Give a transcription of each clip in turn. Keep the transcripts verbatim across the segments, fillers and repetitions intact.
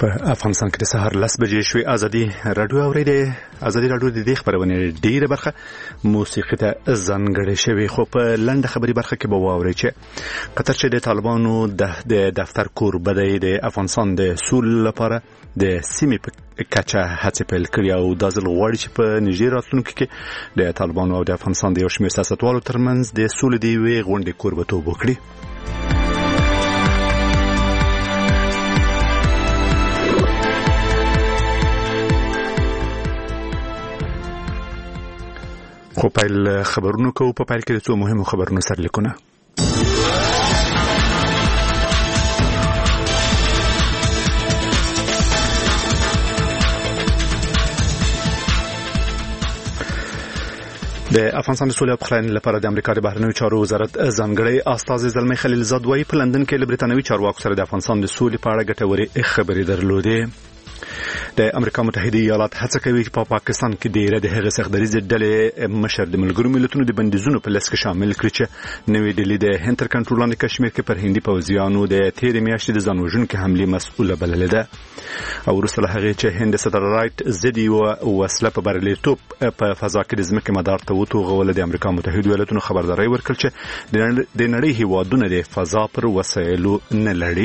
په افغانستان کې د سهار لس بجې شوې. ازادي راډیو اورېدې. ازادي راډیو د دې خبرونه ډیره برخه موسیقي ته ځانګړې شوې، خو په لنډه خبري برخه کې به واورئ چې قطر چې د طالبانو د دفتر کوربه دی د افغانستان د سولې لپاره د سیمې په کچه هڅې پیل کړې او دا ځل غواړي چې په نږدې راتلونکي کې د طالبانو او د افغانستان د یو شمېر سیاستوالو ترمنځ د سولې د یوې غونډې کوربهتوب وکړي. خو پیل خبرونو کو په پیل کې د څو مهمو خبرونو سرلیکونه. د افغانستان د سولې او پخلاینې لپاره د امریکا د بهرنیو چارو وزارت ځانګړی استازی زلمی خلیلزاد وايي په لندن کې له برېټانوي چارواکو سره د افغانستان د سولې په اړه ګټورې خبرې درلودې. د امریکا متحده ایالات هڅه کوي چې په پا پاکستان کې ډیره د هغه سختدریزې ډلې مشر د ملګرو ملتونو د بندیزونو په لست کې شامل کړي چې نوې ډلې د هند تر کنټرول لاندې کشمیر کې پر هندي پوځیانو د تیرې میاشتې د ځان وژونکې حملې مسؤله بللې ده. او وروسته له هغې چې هند د سټلایټ ضد یوه وسله په بریالیتوب په فضا کې د ځمکې مدار ته وتوغوله، د امریکا متحده ایالاتونو خبرداری ورکړ چې د نړۍ هیوادونه د فضا پر وسایلو نه لري.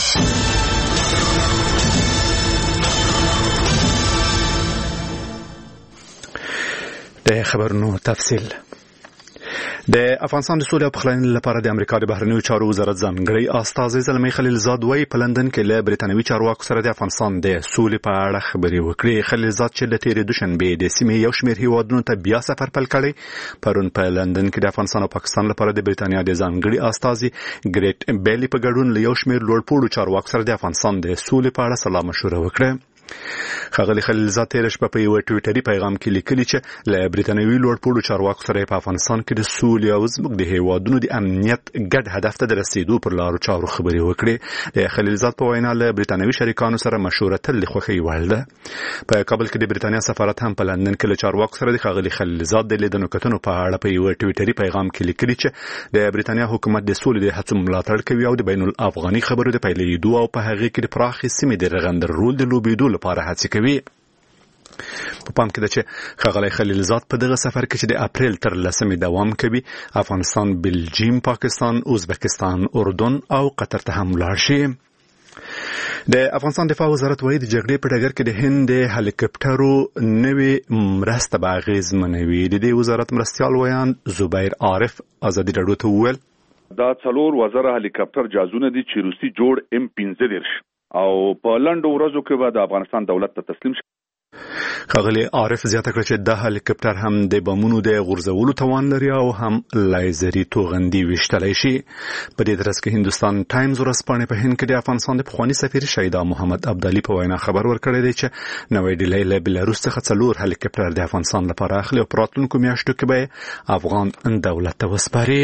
د خبرونو تفصیل. د افغانستان د سولې او پخلاینې لپاره د امریکا د بهرنیو چارو وزارت ځانګړی استازی زلمی خلیلزاد وايي په لندن کې له برېټانوي چارواکو سره د افغانستان د سولې په اړه خبرې وکړي. خلیلزاد چې د تیرې دوشنبې د سیمې یو شمېر هیوادونو ته بیا سفر پیل کړی، پرون په لندن کې د افغانستان او پاکستان لپاره د برېټانیا د ځانګړي استازي ګریټ بیلی په ګډون له یو شمېر لوړپوړو چارواکو سره د افغانستان د سولې په اړه سلا مشوره وکړه. ښاغلي خلیلزاد تېره شپه په یوه ټویټري پیغام کې لیکلي چې له برېټانوي لوړپوړو چارواکو سره په افغانستان کې د سولې او زموږ د هیوادونو د امنیت ګډ هدف ته د رسېدو پر لارو چارو خبرې وکړې. د خلیلزاد په وینا له برېټانوي شریکانو سره مشوره تل د خوښۍ وړ ده. په کابل کې د برېټانیا سفارت هم په لندن کې له چارواکو سره د ښاغلي خلیلزاد د لیدنو کتنو په اړه په یوه ټویټري پیغام کې لیکلي چې د برېټانیا حکومت د سولې د هڅو ملاتړ کوي او د بین الافغاني خبرو د پیلېدو او په هغې کې د پراخې سیمې د رغنده رول د لوبېدو لپاره هڅې کوي. په پام کې ده چې ښاغلی خلیلزاد په دغه سفر کې چې د اپریل تر لسمې دوام کوي افغانستان، بلجیم، پاکستان، ازبکستان، اردن او قطر ته هم ولاړ شي. د افغانستان دفاع وزارت وايي د جګړې په ډګر کې د هند د هلیکاپټرو نوې مرسته به اغېزمنه وي. د دې وزارت مرستیال ویان زبیر عارف ازادي راډیو ته وویل دا څلور وزره هلیکاپټر جازونه دي چې روسي جوړ ام پنځه دېرش او په لنډو ورځو کې به د افغانستان دولت ته تسلیم شي. ښاغلي عارف زیاته کړه چې دا هلیکاپټر هم د بمونو د غورځولو توان لري او هم لایزري توغندي ویشتلی شي. په دې ترڅ کې هندوستان ټایمز ورځپاڼې په هند کې د افغانستان د پخواني سفیر شهیدا محمد عبدالي په وینا خبر ورکړی دی چې نوې ډلې له بلاروس څخه څلور هلیکاپټر د افغانستان لپاره اخلي او په راتلونکو میاشتو کې به افغان دولت ته وسپاري.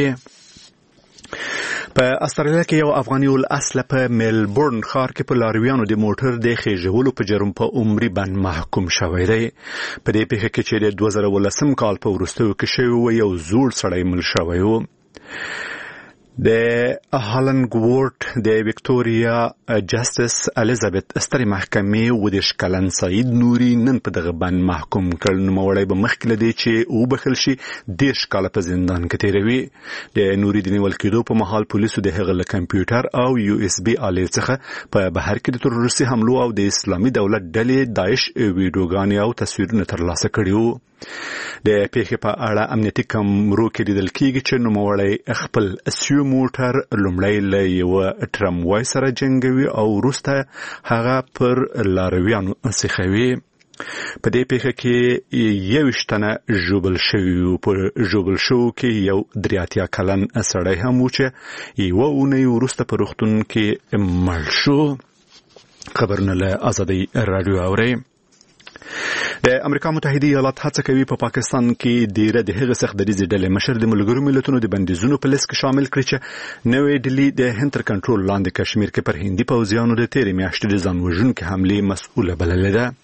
په استرالیا کې یو افغاني الاصله په ملبورن ښار کې په لارویانو د موټر د خېژولو په جرم په عمري بند محکوم شوی دی. په دې پیښه کې چې د دوه زره ولسم کال په وروستیو کې شوی و یو زوړ سړی مړ شوی و. د هالنګورټ د وکټوريا جسټس الیزابت سترې محکمې و د شکلن سعید نوري نن په دغه بند محکوم کړ. نوموړی به مخکې له دې چې وبخښل شي دېرش کاله په زندان کې تېروي. د نوري د نیول کېدو په مهال پولیسو د هغه له کمپیوټر او یو اس بي آلې څخه په بهر کې د تروریستي حملو او د اسلامي دولت ډلې داعش ویډیوګانې او تصویرونه ترلاسه کړي وو. د پیښې په اړه امنیتي کمرو کې لیدل کېږي چې نوموړی خپل سیو موټر لومړی له یوه ټراموای سره جنګوي او وروسته هغه پر لارویانو سیخوي. په دې پیښه کې یویشت تنه ژوبل شوي وو. په ژوبل شوو کې یو درې اتیا کلن سړی هم و چې یوه اونۍ وروسته په روغتون کې مړ شو. خبرونه له ازادي راډیو اورئ. د امریکا متحده ایالات هڅه کوي په پا پاکستان کې ډیره د هغه سختدریزې ډلې مشر د ملګرو ملتونو د بندیزونو په لیست کې شامل کړي چې نوې ډلې د هند تر کنټرول لاندې کشمیر کې پر هندي پوځیانو د تیرې میاشتې د ځان وژونکې حملې مسؤله بللې ده.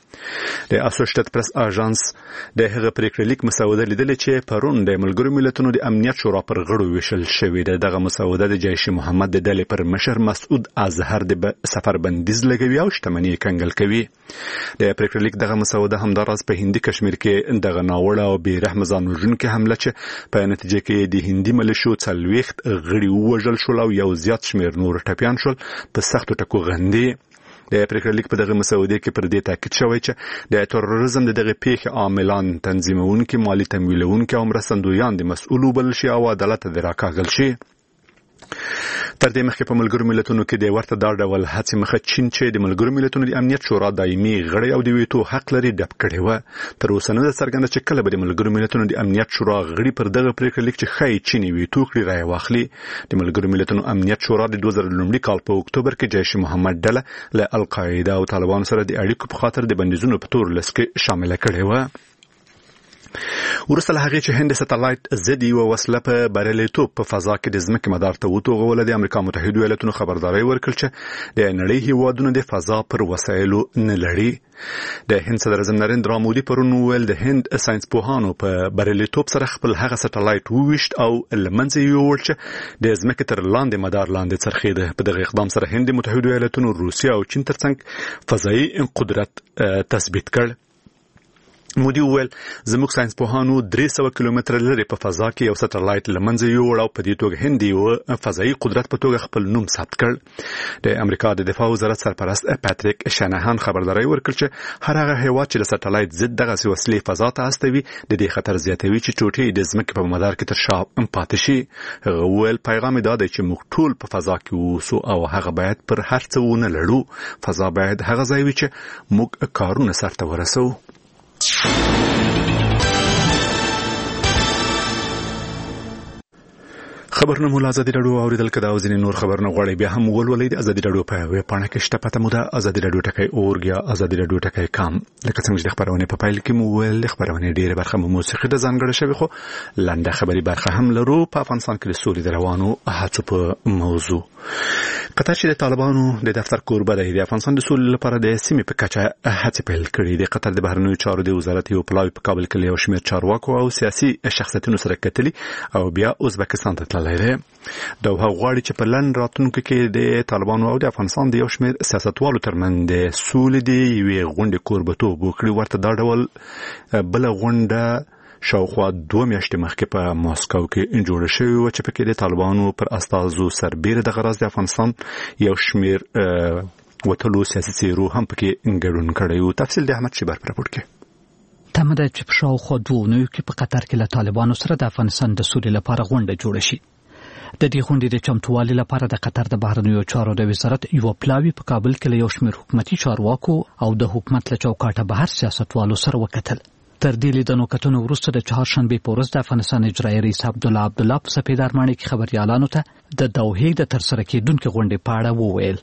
د اسوسییټډ پریس اژانس د هغه پریکړه لیک مسوده لیدلې چې پرون د ملګرو ملتونو د امنیت شورا پر غړو ویشل شوې ده. دغه مسوده د جیش محمد د ډلې پر مشر مسعود اظهر د سفر بندیز لګوي او شتمنۍ کنګل کوي. د پریکړه لیک دغه مسوده همداراز په هندي کشمیر کې دغه ناوړه او بې رحم ځانوژونکې حمله چې په نتیجه کې د هندي ملیشو څلوېښت غړي ووژل شول او یو زیات شمېر نور ټپیان شول په سختو ټکو غندي. د پریکړه لیک په دغه مسودې کې پر دې تاکید شوی چې د تروریزم د دغه پیښې عاملان تنظیمونکي، مالی تمویلونکي او مرستندویان د مسؤل وبلل شي او عدالت ته راکاږل شي. تر دې مخکې په ملګرو ملتونو کې د ورته دا ډول هڅې مخه چین چې د ملګرو ملتونو د امنیت شورا دایمي غړی او د ویټو حق لري ډب کړې وه. تر اوسه نه ده څرګنده چې کله به د ملګرو ملتونو د امنیت شورا غړي پر دغه پریکړه لیک چې ښایي چین ویټو کړي رایه واخلي. د ملګرو ملتونو امنیت شورا د دوه زره لومړي کال په اکتوبر کې جیش محمد ډله له القاعده او طالبانو سره د اړیکو په خاطر د بندیزونو په تور لست کې شامل کړي وه. ورسته له هغې چې هند سټلایټ ضد یوه وسله په بریالیتوب په فضا کې د ځمکې مدار ته وتوغوله، د امریکا متحده ایالتونو خبرداری ورکړ چې د نړۍ هیوادونه د فضا پر وسایلو نه لري. د هند صدر اعظم نریندرا مودي پرون وویل د هند ساينس پوهانو په بریالیتوب سره خپل هغه سټلایټ وویشت او له منځه یې یووړ چې د ځمکې تر لاندې مدار لاندې څرخېده. په دغه اقدام سره هند د متحده ایالتونو، روسیه او چین ترڅنګ فضایي قدرت تثبیت کړ. مودي وویل زموږ ساينس پوهانو درې سوه کیلومتر لري په فضا کې یو سټلایټ له منځه یووړ او په دې توګه هند یو فضایي قدرت په توګه خپل نوم ثبت کړ. د امریکا د دفاع وزارت سرپرست پاتریک شانهان خبرداری ورکړ چې هر هغه هیواد چې د سټلایټ ضد دغه وسلې فضا ته استوي د دې خطر زیاتوي چې ټوټې د ځمکې په مدار کې تر شا پاتې شي. هغه وویل پیغام دا دی چې موږ ټول په فضا کې اوسو او هغه باید پر هر څه ونه لړو. فضا باید هغه ځای وي چې موږ کارونه سرته ورسوو. خبرونه مو ازادي راډیو اوریدل کدا او ځینې نور خبرونه غواړي بیا هم ولولئ د ازادي راډیو په ویب پاڼه کې شته پته مو ده ازادي راډیو ټکی اورګ یا ازادي راډیو ټکی کام. لکه څنګه چې خبرونه په پایل کې مو ویل خبرونه ډیره برخه مو موسیقي د ځانګړې شوی خو لنډه خبري برخه هم لرو. په افغانستان کې د سولې د روانو هڅو په موضوع قطر چې د طالبانو د دفتر کوربه دی د افغانستان د سولې لپاره د سیمې په کچه هڅې پیل کړې. د قطر د بهرنیو چارو د وزارت یو پلاوی په کابل کې یو شمېر چارواکو او سیاسي شخصیتونو سره کتلي او بیا ازبکستان ته تللی دی. دوه غواړي چې په لن راتلونکو کې د طالبانو او د افغانستان د یو شمېر سیاستوالو ترمنځ د سولې د یوې غونډې کوربتوب وکړي. ورته دا ډول بل غونډه شاوخوا دوه میاشتې مخکې په ماسکو کې جوړه شوې وه چې پکې د طالبانو پر استازو سربیره د غرض د افغانستان یو شمېر وتلو سیاسي څیرو هم پکې ګډون کړی و. تفصیل د احمد شیبر په راپور کې. تمه ده چې په شاوخوا دوه اونیو کې په قطر کې له طالبانو سره د افغانستان د سولې لپاره غونډه جوړه شي. د دې غونډې د چمتووالي لپاره د قطر د بهرنیو چارو د وزارت یو پلاوی په کابل کې له یو شمېر حکومتي چارواکو او د حکومت له چوکاټه بهر سیاستوالو سره وکتل. تر دې لیدنو کتنو وروسته د چهارشنبې په ورځ د افغانستان اجرایي رئیس عبدالله عبدالله په سپید ارماني کې خبريالانو ته د دوحې د ترسره کېدونکو غونډې په اړه وویل.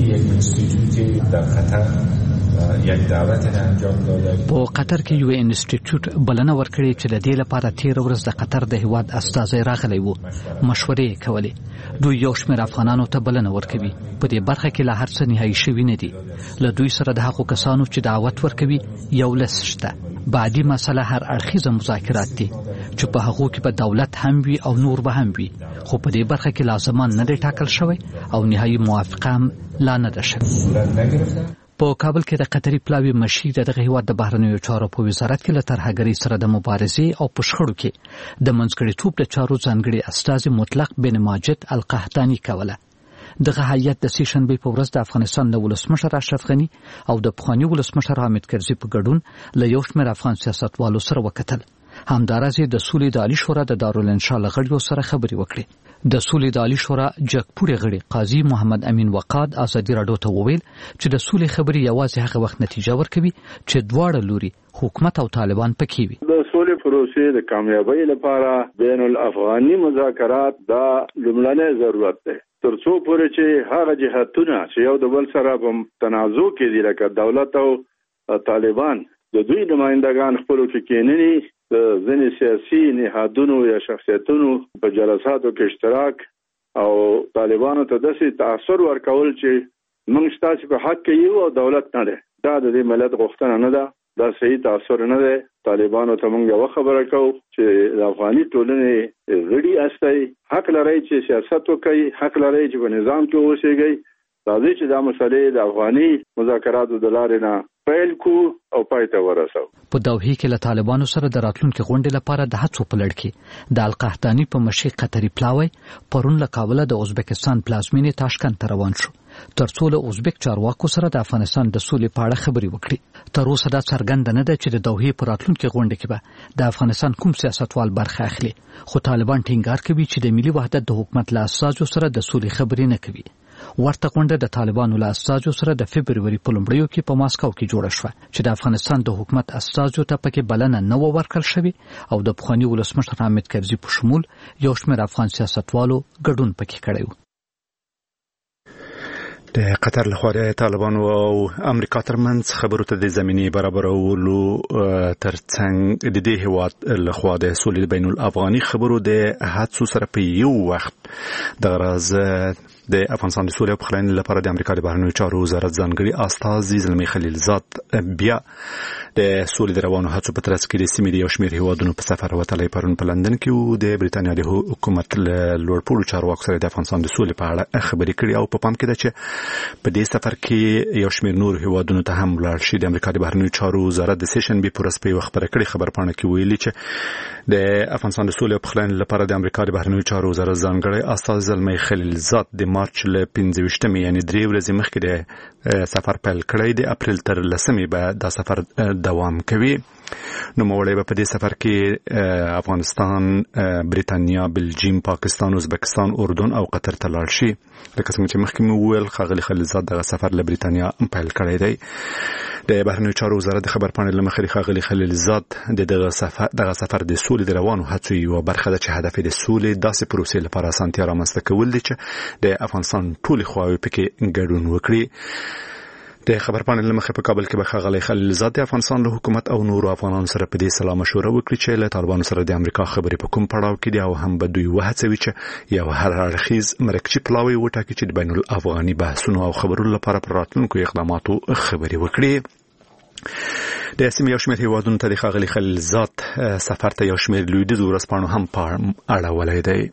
په قطر کې یو انسټیټیوټ بلنه ورکړې چې د دې لپاره تیر ورځ د قطر د هیواد استازي راغلی وو، مشورې کولې. دوی یو شمېر افغانانو ته بلنه ورکوي. په دې برخه کې لا هر څه نهایي شوي نه دي. له دوی سره د هغو کسانو چې دعوت ورکوي یو لس شته. بعدي مسله هر اړخیزه مذاکرات دي چې په هغو کې به دولت هم وي او نور به هم وي، خو په دې برخه کې لازمان نه دی ټاکل شوی او نهایي موافقه هم لا نه ده شوې. په کابل کې د قطري پلاوی مشیر دغه هیواد د بهرنیو چارو په وزارت کې له ترهګرۍ سره د مبارزې او په شخړو کې د منځګړیتوب د چارو ځانګړي استازي مطلق بن ماجد القحطاني کوله. دغه هیئت د سې شنبې په ورځ د افغانستان د ولسمشر اشرف غني او د پخواني ولسمشر حامد کرزي په ګډون له یو شمېر افغان سیاستوالو سره وکتل. همداراز د سولې د عالی شورا د دارالانشا له غړیو سره خبرې وکړې. د سولې د عالی شورا جګپورې غړي قاضي محمد امین وقاد ازادي راډیو ته وویل چې د سولې خبرې یوازې هغه وخت نتیجه ورکوي چې دواړه لوري حکومت او طالبان پکې وي. د سولې پروسې د کامیابی لپاره بین الافغاني مذاکرات دا لومړنی ضرورت دی. تر څو پورې چې هغه جهاتونه چې یو د بل سره په تنازع کې دي لکه دولت او طالبان د دوی نمائندگان خپلو کې کېنني د ځینې سیاسي نهادونو یا شخصیتونو په جلساتو کې اشتراک او طالبانو ته داسې تاثر ورکول چې موږ ستاسو په حق کې یو او دولت نه ده، دا د دې ملت غوښتنه نه ده. دا صحیح تاثیر نه دی. طالبانو ته موږ یو خبره کوو چې د افغاني ټولنې غړي استای حق لري چې سیاست وکړي، حق لري چې په نظام کې اوسېږي. راځي چې دا مسلې د افغاني مذاکراتو د لارې نه پیل کو او پای ته ورسو. په دوحه کې له طالبانو سره د راتلونکو غونډې لپاره د هڅو په لړ کې د القحطاني په مشي قطري پلاوی پرون له کابل د ازبکستان پلازمینې تاشکند ته روان شو ترڅو له ازبک چارواکو سره د افغانستان د سولې په اړه خبرې وکړي. تر اوسه دا څرګنده نه ده چې د دوحه په راتلونکو غونډې کې به د افغانستان کوم سیاستوال برخه اخلي، خو طالبان ټینګار کوي چې د ملي وحدت د حکومت له اساسو سره د سولې خبرې نه کوي. ورته غونډه د طالبانو له اساسو سره د فبروري په لومړیو کې په ماسکو کې جوړه شوه چې د افغانستان د حکومت اساسو ته پکې بلنه نه و ورکړل شوې او د پخواني ولسمشر حامد کرزي په شمول یو شمېر افغان سیاستوالو ګډون پکې کړی و. د قطر له خوا د طالبانو او امریکا ترمنځ خبرو ته د زمینې برابرولو ترڅنګ د دې هیواد له خوا د سولې بین الافغاني خبرو د هڅو سره په یو وخت د غرض د افغانستان د سولې او پخلاینې لپاره د امریکا د بهرنیو چارو وزارت ځانګړي استازي زلمي خلیلزاد بیا د سولې د روانو هڅو په ترڅ کې د سیمې د یو شمېر هیوادونو په سفر وتلی پرون په لندن کې او د بریتانیا د حکومت له لوړپوړو چارواکو سره د افغانستان د سولې په اړه خبرې کړې او په پام کې ده چې په دې سفر کې یو شمېر نور هیوادونو ته هم ولاړ شي. د امریکا د بهرنیو چارو وزارت د سیشنبې په ورځ په یوه خبره کړې خبرپاڼه کې ویلي چې د افغانستان د سولې او پخلاینې لپاره د امریکا د بهرنیو چارو وزارت ځانګړی استازي زلمي خلیلزاد د مارچ له پنځه ویشتمې یعنې درې ورځې مخکې د سفر پیل کړی، د اپریل تر لسمې به دا سفر دوام کوي. نو موړی به په دې سفر کې افغانستان، بریتانیا، بلجیم، پاکستان، ازبکستان، اردن او قطر ته لاړ شي. لکه څنګه چې مخکې مې وویل ښاغلي خلیلزاد دغه سفر له بریتانیا پیل کړی دی. د بهرنیو چارو وزارت د خبرپاڼې له مخې ښاغلي خلیلزاد د دغه سفر دغه سفر د سولې د روانو هڅو یوه برخه ده چې هدف یې د سولې داسې پروسې لپاره اسانتیا رامنځته کول دي چې د افغانستان ټولې خواوې پکې ګډون وکړي. د خبرپاڼې له مخې په کابل کې به ښاغلی خلیلزاد د افغانستان له حکومت او نورو افغانانو سره په دې سلا مشوره وکړي چې له طالبانو سره د امریکا خبرې په کوم پړاو کې دي او هم به دوی وهڅوي چې یو هر اړخیز مرکچي پلاوی وټاکي چې د بین الافغاني بحثونو او خبرو لپاره پر راتلونکو اقداماتو خبرې وکړي. د سیمې یو شمېر هیوادونو ته د ښاغلي خلیلزاد سفر ته یو شمېر لویدیځو ورځپاڼو هم پام اړولی دی.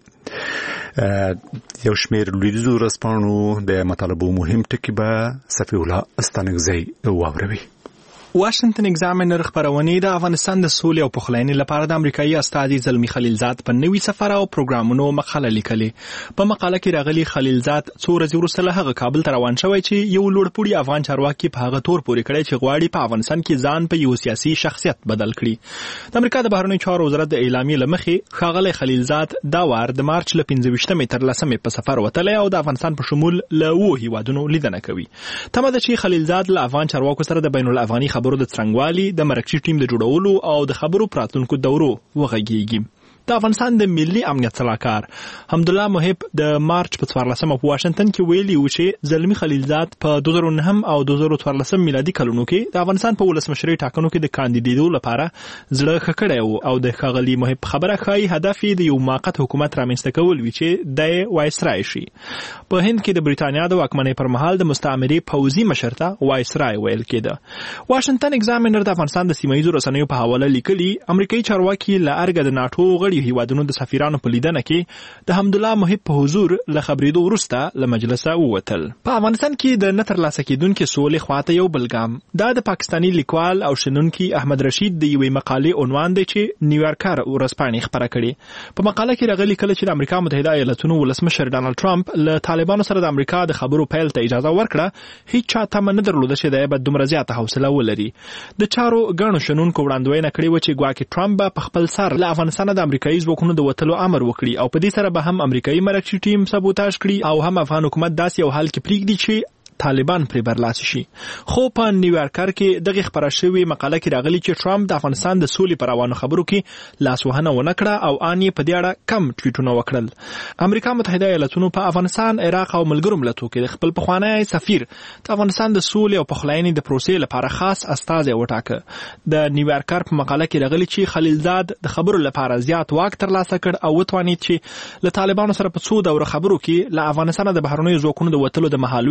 یو شمېر لویدیځو ورځپاڼو د مطالبو مهم ټکي به صفي الله استانکزی واوروي. واشنگټن ایگزامینر خبرونه د افغانستان د سولې او پخلاینې لپاره د امریکایي استازي زلمي خلیلزاد په نوي سفر او پروګرامونو مقاله لیکلې. په مقاله کې راغلي خلیلزاد څو ورځې وروسته له هغه کابل ته روان شوی چې یو لوړپوړي افغان چارواکي په هغه تور پورې کړی چې غواړي په افغانستان کې ځان په یو سیاسي شخصیت بدل کړي. د امریکا د بهرنیو چارو وزارت د اعلامیې له مخې ښاغلی خلیلزاد دا وار د مارچ له پنځه ویشتمې تر لسمې په سفر وتلی او د افغانستان په شمول له اوو هیوادونو لیدنه کوي. تمه ده چې خلیلزاد له افغان چارواکو سره د بین الافغاني خبرو د څرنګوالي د مرکزي ټیم د جوړولو او د خبرو پراتونکو دورو وغږیږي. د افغانستان د ملي امنیت صلاحکار حمدالله محب د مارچ په څوارلسمه په واشنگټن کې ویلي و چې زلمي خلیلزاد په دوه زره نهم او دوه زره څوارلسم میلادي کلونو کې د افغانستان په ولسمشرۍ ټاکنو کې د کاندیدېدو لپاره زړه ښه کړی و او د ښاغلي محب خبره ښایي هدف یې د یو موقت حکومت رامنځته کول وي چې د وایسرای شي. په هند کې د بریتانیا د واکمنۍ پر مهال د مستعمرې پوځي مشر ته وایسرای ویل کېده. واشنگټن ایگزامینر د افغانستان د سیمه ییزو رسنیو په حواله لیکلي امریکایي چارواکي له ارګه د ناټو غړي هیوادونو د سفیرانو په لیدنه کې د حمدالله محب په حضور له خبرېدو وروسته له مجلسه ووتل. په افغانستان کې د نه ترلاسه کېدونکې سولې خواته یو بل ګام دا د پاکستاني لیکوال او شنونکي احمد رشید د یوې مقالې عنوان دی چې نیویارکر ورځپاڼې خپره کړې. په مقاله کې راغلي کله چې د امریکا متحده ایالتونو ولسمشر ډانلډ ټرمپ له طالبانو سره د امریکا د خبرو پیل ته اجازه ورکړه هیڅ چا تمه نه درلوده چې دی به دومره زیاته حوصله ولري. د چارو ګڼو شنونکو وړاندوینه کړې وه چې ګواکې ټرمپ به په خپل سر له افغانستانه د امریکایي ځواکونو د وتلو امر وکړي او په دې سره به هم امریکایي مرکزي ټیم سبوتاژ کړي او هم افغان حکومت داسې یو حال کې پرېږدي چې طالبان پرې برلاسي شي. خو په نیویارکر کې دغه خبره شوې مقاله کې راغلي چې ټرمپ د افغانستان د سولې پر روانو خبرو کې لاسوهنه ونه کړه او ان یې په دې اړه کم ټویټونه وکړل. امریکا متحده ایالتونو په افغانستان، عراق او ملګرو ملتونو کې خپل پخوانی سفیر د افغانستان د سولې او پخلاینې د پروسې لپاره خاص استازی وټاکه. د نیویارکر په مقاله کې راغلي چې خلیلزاد د خبرو لپاره زیات واک ترلاسه کړ او وتوانید چې له طالبانو سره په څو دوره خبرو کې له افغانستان د بهرنیو ځواکونو د وتلو د مهالويش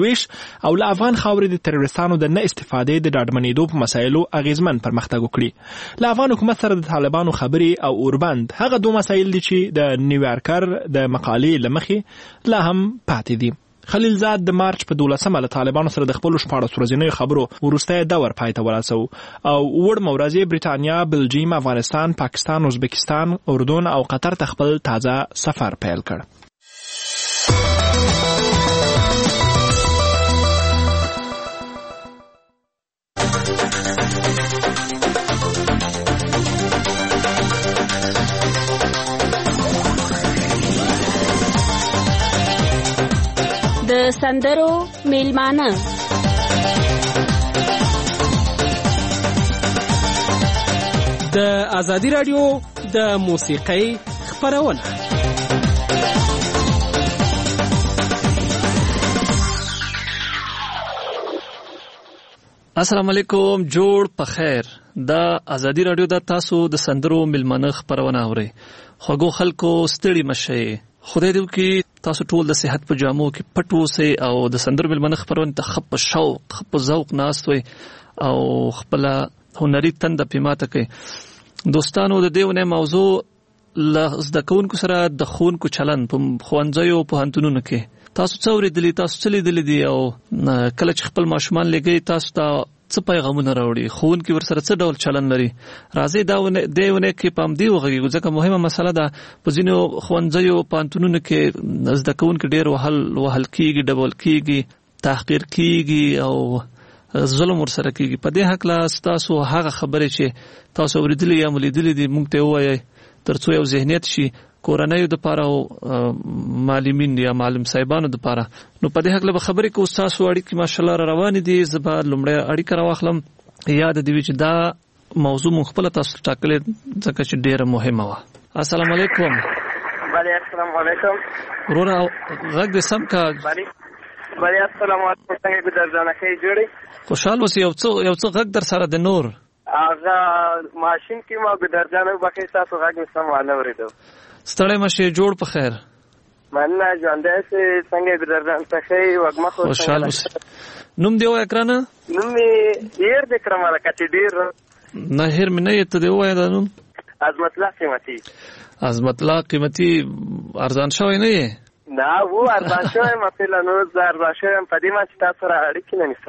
او له افغان خاورې د تروریستانو د نه استفادې د ډاډمنېدو په مسایلو اغیزمن پرمختګ وکړي. له افغان حکومت سره د طالبانو خبرې او اوربند هغه دوه مسایل دي چې د نیویارکر د مقالې لمخې لا هم پاتې دي. خلیلزاد د مارچ په دولسمه له طالبانو سره د خپل شپاړس ورځنیو خبرو وروستی دور پای ته ورسو او وړ مورځي برېټانیا، بلجیم، افغانستان، پاکستان، ازبکستان، اردن او قطر ته خپل تازه سفر پیل کړ. د سندرو میلمانه د ازادي رادیو د موسیقۍ خپرونه. السلام علیکم، جوړ په خیر. د ازادي رادیو د تاسو د سندرو میلمانه خپرونه اوري. خوږو خلکو ستړي مشه. خدای دې وکړي تاسو ټول د صحت په جامو کې پټ اوسئ او د سندرو میلمانه خپرونه ته خپ شوق خپ ذوق ناست وي او خپل هنري تنده پیماته کوي. دوستانو، د دیونه موضوع ل زده کوونکو سره د ښوونکو چلن په ښوونځیو په پوهنتونونو کې تاسو څه اورېدلي، تاسو څه لیدلي دي او کله چې خپل ماشومان لګوي تاسو ته څه پیغامونه راوړي، ښوونکي ورسره څه ډول چلن لري. راځئ دا دیونه کې پام دی وغږیږو ځکه مهمه مسله ده. په ځینو ښوونځیو پوهنتونونو کې زده کوونکي ډېر وهل وهل کېږي، ډبول کېږي، تحقیر کېږي او ظلم ورسره کېږي. په دې هکله تاسو هغه خبرې چې تاسو اورېدلي یا ملیدلي دي موږ ته ووایئ ترڅو یو ذهنیت شي کورنیو د پاره او معلمین یا معلم صاحبانو د پاره. نو په دې هکله به خبرې کوو. تاسو اړیکې ماشاءالله را روانې دي. زه به لومړی اړیکه راواخلم. یاد دې وي چې دا موضوع مونږ خپله تاسو ټاکلې ځکه چې ډېره مهمه وه. السلام علیکم. بله السلام علیکم. وروره غږ دې سم کا. بله السلام علیکم. څنګه به درځانه ښې جوړې خوشحال اوسې. یو څه یو څه غږ در سره د نور هغه ماشین کې ما به درځانه وبخښئ تاسو غږ مې سم ونه اورېدو. ستړی مشه، جوړ په خیر. مننه ژوندی سې. څنګه به درځان ته ښې وږمه خو خوشحال اوسې. نوم دې ووایه ګرانه. نوم مې هیر دې کړم لکه چې ډېر نه هیر مې نه یې. ته دې ووایه دا نوم. عظمت الله قیمتي. عظمت الله قیمتي ارزان شوی نه یې؟ نه و ارزان شوی یم. فعلا نو زه ارزان شوی یم په دې ما چې تاسو سره اړیکې نه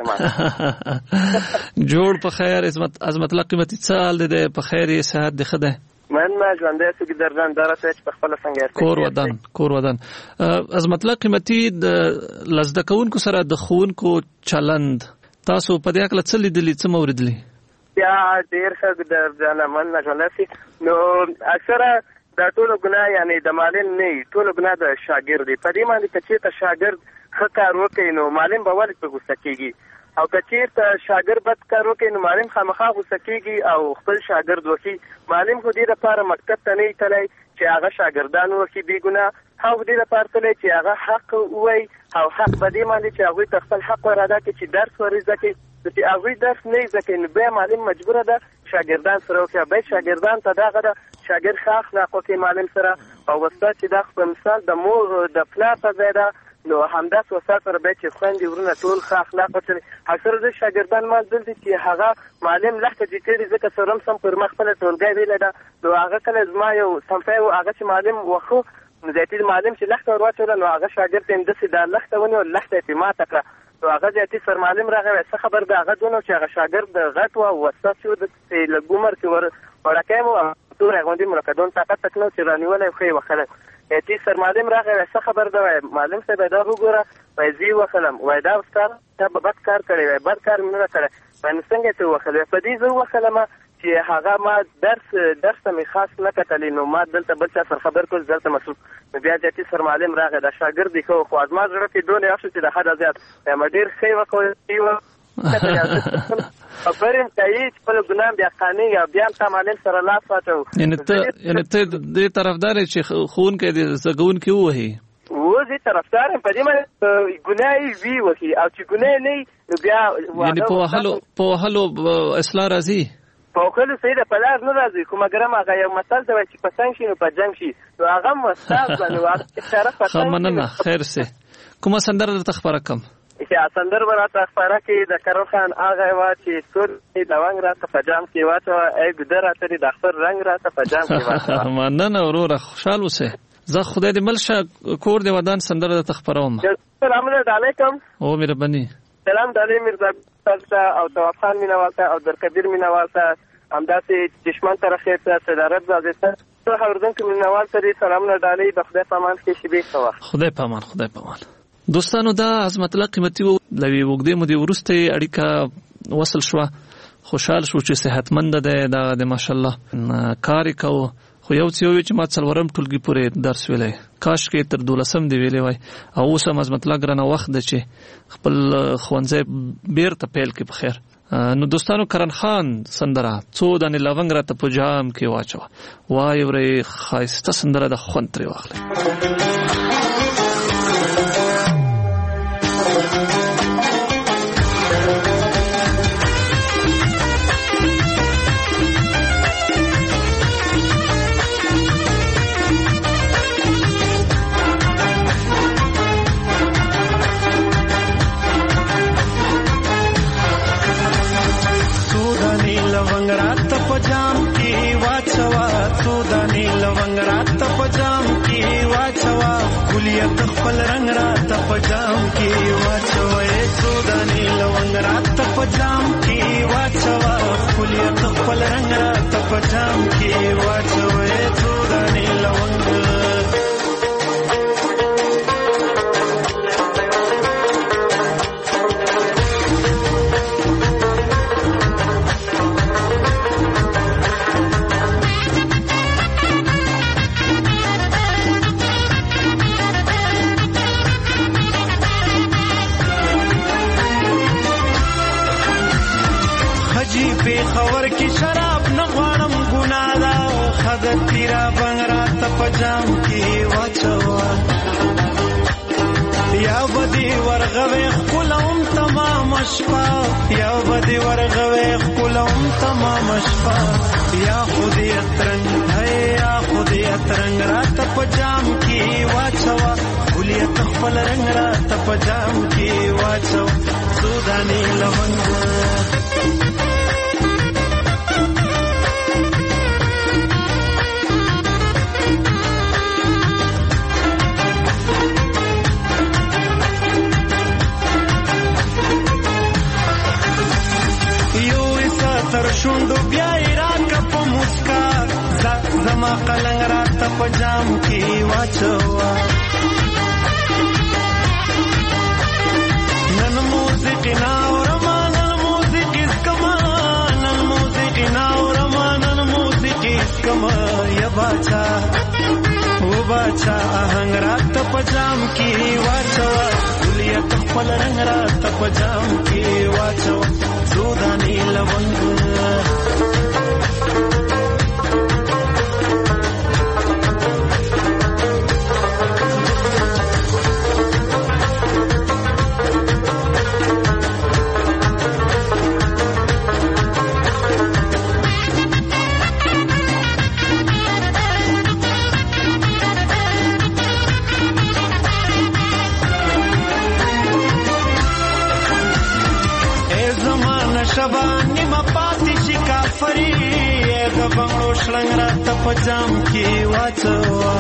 نیسم. جوړ په خیر. عظمت الله قیمتي څه حال دی؟ په خیر یې؟ صحت دې ښه دی؟ مننه ژوندی سې درځان داره ته چې په خپله څنګه کور ودان کور ودان. عظمت الله قیمتي د زده کوونکو سره د ښوونکو چلند تاسو په دې هکله څه لیدلي، څه مو اورېدلي؟ بیا ډېر ښه درځانه. مننه ژوندی سې. نو اکثره دا ټولو ګناه یعنې د معلم نه وي، ټولو ګناه د شاګرد دی. په دې باندې که چېرته شاګرد ښه کار وکړي نو معلم به ولې په غوسه کېږي، او که چېرته شاګرد بد کار وکړي نو معلم خامخا غوسه کېږي او خپل شاګرد وکړي. معلم خو دې لپاره مکتب ته نه وي تللی چې هغه شاګردان وکړي بې ګناه، هغه دې لپاره تللی چې هغه حق ووایي او حق په دې باندې چې هغوی ته خپل حق ور ادا کړي چې درس ور زده کړي. چې هغوی درس نه زده کوي نو بیا معلم مجبوره ده شاګردان سره وکړي. باید شاګردان ته دغه ده شاګرد ښه اخلاق وکړي معلم سره او وستا چې دا په مثال د مور د پلار په ځای ده نو همداسې وستا سره باید چې خویندې ورونه ټول ښه اخلاق وکړي. اکثره د شاګردان ما دلته چې هغه معلم لښته چې کړي ځکه سره هم سم پر مخ خپله ټولګی ویله ده نو هغه کله زما یو صنفی و هغه چې معلم وښو نو زیاتي معلم چې لښته ور واچوله نو هغه شاګرد ته همداسې دا لښته ونیول لښته یې پرې ماته کړه نو هغه زیاتي سر معلم راغی څه خبر ده هغه دونه چې هغه شاګرد غټ و او وستا چې و د لږ عمر کې ور وړکی م و توری غوندې م لکه دون طاقت تک نه چې رانیولی و ښه یې وښلی تی سر معلم راغی څه خبر ده وایي معلم صاحب دا وګوره وایي زه یې وښلم وایي دا استاد تا به بد کار کړی وایي بد کار مې نه ده کړی وایي نو څنګه یې ته ووښلی په دې زه ووښلمه چې هغه ما درس درس ته مې خاص نه کتلی نو ما دلته بل چا سره خبر کړ دلته مصروف نو بیا جاتي سر معلم راغی دا شاګرد یې ښه خو زما زړه کې دونه یو شو چې د حده زیات وایم ډېر ښه یې وکړی خبرې م کوي چې خپل ګناه بیا قانع یا بیا هم تا معلم سره لاس واچوو یعنې ته دې طرفدار یې چې ښوونکی دې زده کوونکي ووهي و زه طرفدار یم په دې باندې ګناه یې وي وکړي او چې ګناه یې نه وي نو بیا یعنې په وهلو په وهلو اصلاح راځي په وکلو صحیح ده په لار نه راځي خو مګرم هغه یو مثل ته وایي چې په څنګ شي نو په جنګ شي نو هغه هم استاد به نو هغه طرف په ښه مننه خیر سې کومه سندره درته خپره کړم چې سندر براته خبره کې د کرم خان هغه وا چې سور لونګ راته په جام کې واچو ای ګدر راته د اختر رنگ راته په جام کې واچو مننه وروره خوشاله اوسه زه خدای دې ملشه کور دې ودان سندر د تخبروم سلام علیکم او مهرباني سلام دالي مرزا تاسو او تواب خان مینوالته او در کبیر مینوالته همداسې چشمان طرفه صدارت زاده ته اوردونکو مینوال سره سلامونه دالي د خدای پامان کې شي به وخت خدای پامان خدای پامان دوستانو دا عظمت الله قیمتي لوي وګدې مو دی ورسته اړیکه وصل شو خوشحال شو چې صحتمند ده دا د ماشاءالله کار کو خو یو څه وی چې ما څلورم ټولګي پورې درس ویلې کاش کې تر دولسم دی ویلې وای او اوس هم عظمت الله ګرانه وخت ده چې خپل خوانځي بیرته پیل کې بخیر نو دوستانو کرن خان سندره څو دانې لونګ راته په جام کې واچو وای ورې خایسته سندره د خوند ترې واخلې पजाम की वाचवा सोदानी लवंग रात पजाम की वाचवा गुलियत खपल रंग रात पजाम की वाचवा सोदानी लवंग रात पजाम की वाचवा गुलियत खपल रंग रात पजाम की वाचवा सोदानी लवंग पे खबर की शराब न वाणम गुनादा खदर तीरा बंगरा तपजाम की वाचवा या बदी वर्गवे कुलम तमाम अशफा या बदी वर्गवे कुलम तमाम अशफा या खुदी अतरंग है या खुदी अतरंग रात पजाम की वाचवा गुलियत खपल रंग रात पजाम की वाचवा सुदानी लवंग شوندو بیا راک په مسکا زما قلنګ راته پجام کې واچوا نن موزیک ناور مانن موزیک اسکما نن موزیک ناور مانن موزیک اسکما یا باچا او باچا آهنګ راته پجام کې واچوا ګلیت خپل رنگ راته پجام کې واچوا سودانی لونګ شبانی ما پاتی شي کافری د بنگلو شلنګ رات پجام کې واچوا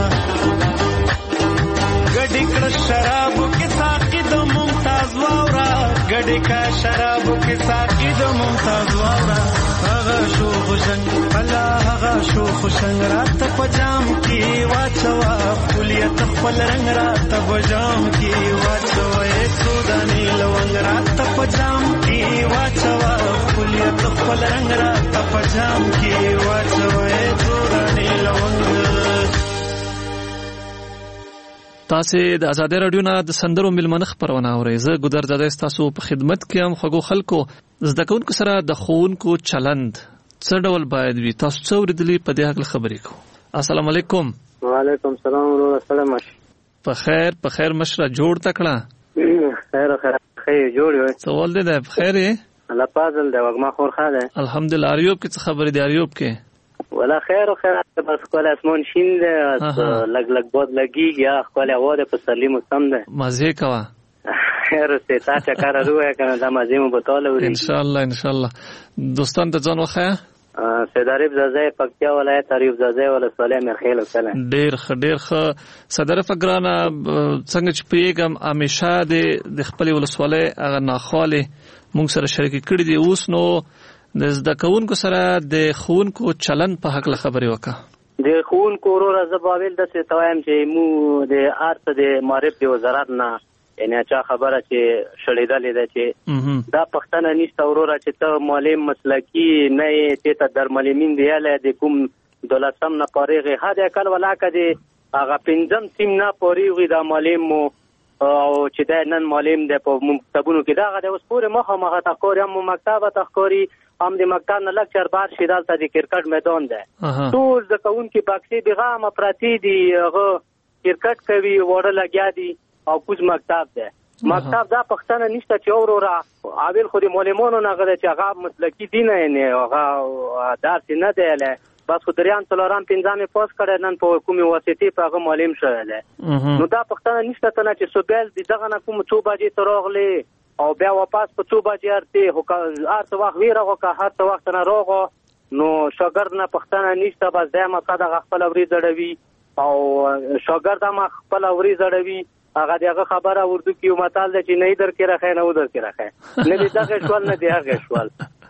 ګډی کړه شراب کې ساقي د ممتاز واورا ګډی کا شراب کې ساقي د ممتاز واورا هغه شو خوشنګ الله هغه شو خوشنګ رات پجام کې واچوا کلیت خپل رنگ رات پجام کې واچوا سودانی لونګ رات پجام کې واچوا کلیت خپل رنگ رات پجام کې واچوا سودانی لونګ تاسو د آزاد رادیو نه د سندرو ملمنه خبرونه اورئ زه ګودر زاده تاسو په خدمت کې هم خغو خلکو زده کوونکو سره د خوونکو چلند څه ډول باید وي تاسو څو ردلی په دې حق خبرې کو السلام علیکم وعلیکم السلام ورحمۃ الله وبرکاته په خیر په خیر مشره جوړ تکړه خیر خیر خیر جوړ یو سوال دې ده په خیر الله پازل دی وګما خور خاله الحمدلله اریوب کې څه خبرې دی اریوب کې ولا خیر او خیر بس کول اسمان شین ده لګ لګ بود لګي یا کول هوا ده په سلیم سم ده مزه کوا خیر اوسه تا چکر روه کنه د مزیمو بتاله وري ان شاء الله ان شاء الله دوستان ته ځان وخایا صدرب زازای پکتیا ولایت عریف زازای ولسوالۍ مرخیل وکړه ډیر ښه ډیر ښه صدرف ګرانه څنګه چې پیګم همیشه د خپل ولسوالۍ هغه ناخواله مونږ سره شریک کړی دی اوس نو د زده کوونکو سره د خوونکو چلن په حق خبرې وکړه د خوونکو ورو زباویل د څه توایم چې مو د ارت د معرف د وزارت نه یعنی چا خبره چې شړېدلې ده چې دا پښتنه نشته وروره چې ته معلم مسلکی نه یې ته در معلمین دی له د کوم دولسم نه پارېږي هدا کل ولاکه دی هغه پنځم تیم نه پارېږي دا معلم او چې دا نن معلم دی په مکتبونو کې دا د اوس پورې مخه مخه تخوري هم مکتبه تخوري هم د مکتب نه لکچر بار شي دلته د کرکټ میدان دی ټول د کوونکي باکسي بغام پراتی دی هغه کرکټ کوي وړه لګیا دی او کوز مکتب ده مکتب دا پښتنه نشته چې اورورا اول خو د معلمانو نه غره چې هغه مسلکی دي نه نه هغه درس نه دی له بس خو دریان څلورم پنځمه پاس کړه نن په کومي واسطې په هغه معلم شوه نو دا پښتنه نشته ته چې سوبل دغه نه کوم څو بجې ترغلي او بیا واپس په څو بجې ارته هو هر څو وخت ویره هو هر څو وخت نه روغو نو شاګرد نه پښتنه نشته بس دمه قد خپل اوري زړوي او شاګرد هم خپل اوري زړوي هغه دغه خبره ورته کیو متال چې نه در کې راخې نه ودر کې راخې نه دې دغه شوال نه دی هغه شوال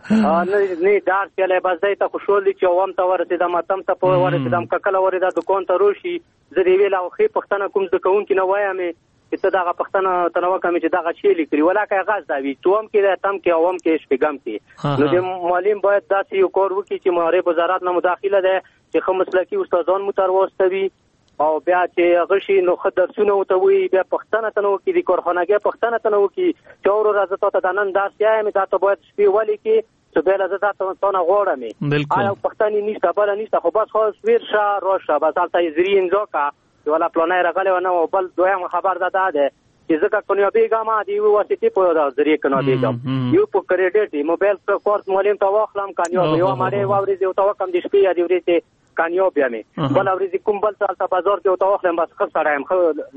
نه نه دار چې له بازای ته خوشول چې اوم ته ورسېدم تم ته په ورسېدم ککل ورېدا دکان ته روشي زه ویل او خې پښتنه کوم ځکون کې نه وایم چې ته دغه پښتنه تنوع کوم چې دغه شی لیکري ولاکه غاز دا وی توم کې تم کې اوم کې شپګم کې نو د معلم باید داسې یو کار وکړي چې ماره وزارت نه مداخله ده چې خو مسلکی استادان متر واستوي او بیا چې غشي نو خد درسونه وته وی بیا پښتنه تنو کې د کارخانګه پښتنه تنو کې چور راځه ته د نن داس یې مې تاسو باید شپې ولي کې چې بل زه تاسو ته غوړم آیا پښتني نشته بل نشته خو بس خو سویر شا روشه بس تاسو زرین ځکه ولا پلانای راغلی و نه بل دویم خبر ده ده چې ځکه کنيو بیګم دی واسطې په دا ذریعہ کنو بیګم یو په کریډټ موبایل په کورس معلم ته واخلم کنيو یو ماړې واوري دی او کم د شپې دی ورته کانیو بیا مې بل اوري کوم بل څه تاسو بازار کې او تاوخلم بس خپل سره هم خو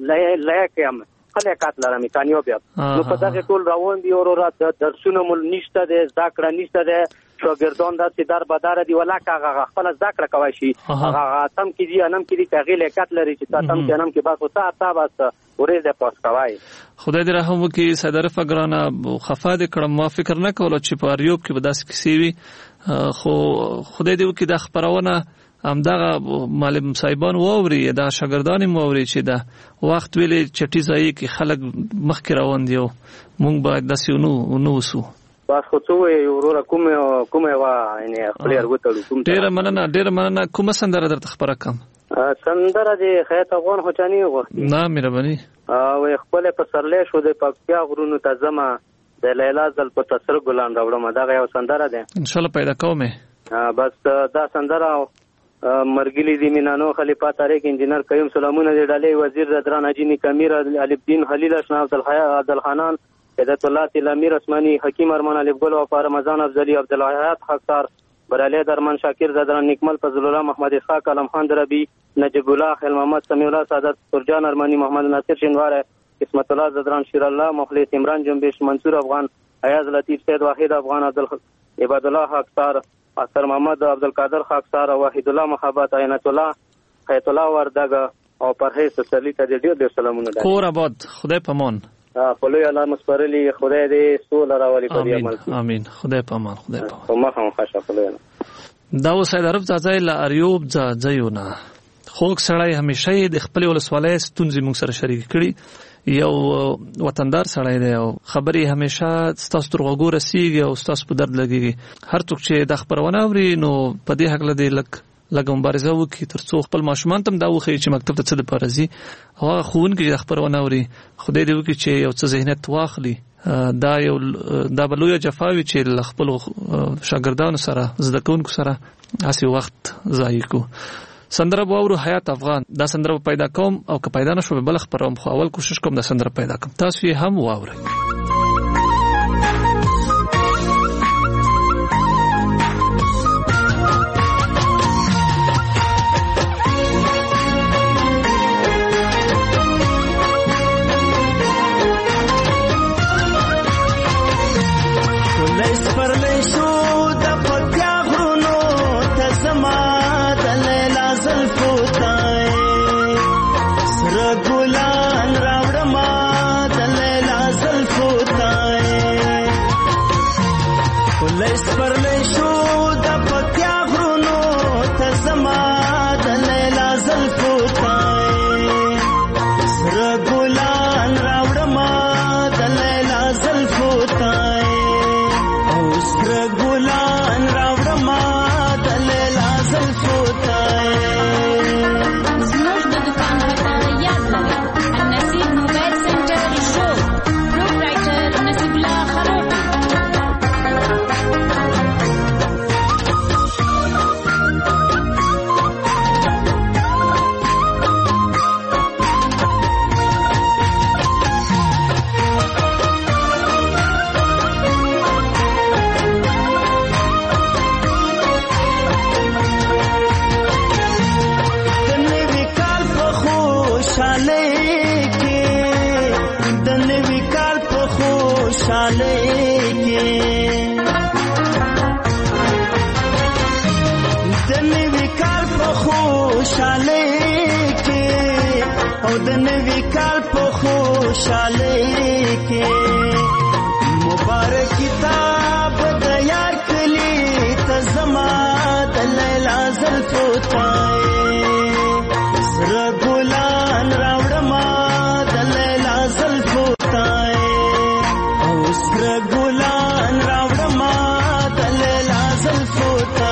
لایق یم خلک کات لرم کانیو بیا نو په دغه ټول روان دی او را درسونه مول نشته د ذکر نشته د شاګردان د در بدار دی ولاکه هغه خپل ذکر کوي شي هغه تم کې دی انم کې دی کغیل کات لري چې تاسو تم کې انم کې بس وتا تا بس ورې د پاس کوي خدای دې رحم وکړي صدر فقرانه خفا دې کړم ما فکر نه کول چې په اریوب کې به داس کیسې وي خو خدای دې وکړي د خبرونه همدغه معلم صاحبان ووري دا شاګردان ووري چې دا وخت ویلې چټي ځای کې خلک مخکې روان دي مونږ باید داسې نو نو وسو بس خو څو یو ورو کوم کوم وا یعنی خپل ورته کوم ډیر مننه ډیر مننه کوم سندره درته خبره کم سندره دی خیت افغان خو چانی وغوښتي نه مهرباني او خپل په سرلې شو د پکتیا غرونو ته زما د لیلا زل په تسر ګلان راوړم دا یو سندره ده ان شاء الله پیدا کوم بس دا سندره مرګلی دی مینانو خلیفہ طارق انجینر قیوم سلامونه دی ډالې وزیر رضوان اجینی کمیر علي الدین خلیل اشنا عبد الحیا عبد الحنان هدایت الله تلامیر عثماني حکیم ارمان علي ګل او رمضان افضلی عبد الحیات حقدار براله درمان شاکر زدران نکمل فضل الله محمد اسحاق علم خان دربی نجیب الله خل محمد سمیع الله سعادت فرجان ارمانی محمد ناصر شنوار قسمت الله زدران شیر الله مخلص عمران جنبش منصور افغان ایاز لطیف سید واحد افغان عبد عباد الله حقدار اثر محمد عبدالقادر خاکسار واحد الله محبت عینت الله خیت الله وردګه او پرهیز سلی ته ډیر ډیر سلامونه ده کور آباد خدای پامان خپل الله مسپرلی خدای دې سول راولي په دې عمل امين خدای پامان خدای پامان او ما هم خاصه خدای دا وسید عرب ځای لا اریوب ځایونه خوک سړی همیشه د خپل ولسوالۍ ستونزې موږ سره شریک کړي یو وطندار سړی دی او خبرې همیشه ستاسو تر غوږو رسیږي او ستاسو په درد لګیږي هر څوک چې د خبرونه اوري نو په دې حق لدی لک لګ مبارزه وکړي ترڅو خپل ماشومان تم دا وخی چې مکتب ته څه د پارزي او هغه خون کې د خبرونه اوري خدای دې وکړي چې یو څه ذهنیت واخلي دا یو دا بلوی جفاوی چې خپل شاګردانو سره زده کوونکو سره هسي وخت ضایع کو سندره باورو حیات افغان دا سندره پیدا کوم او که پیدا نشو به بل خبروم خو اول کوشش کوم دا سندره پیدا کوم تاسو یې هم واورئ د نوي کال په خوشاله کې او د نوي کال په خوشاله کې مبارک کتاب د یار کلی ته زما د لیلا زلفو ته سره ګلان راوړم د لیلا زلفو ته او سره ګلان راوړم د لیلا زلفو ته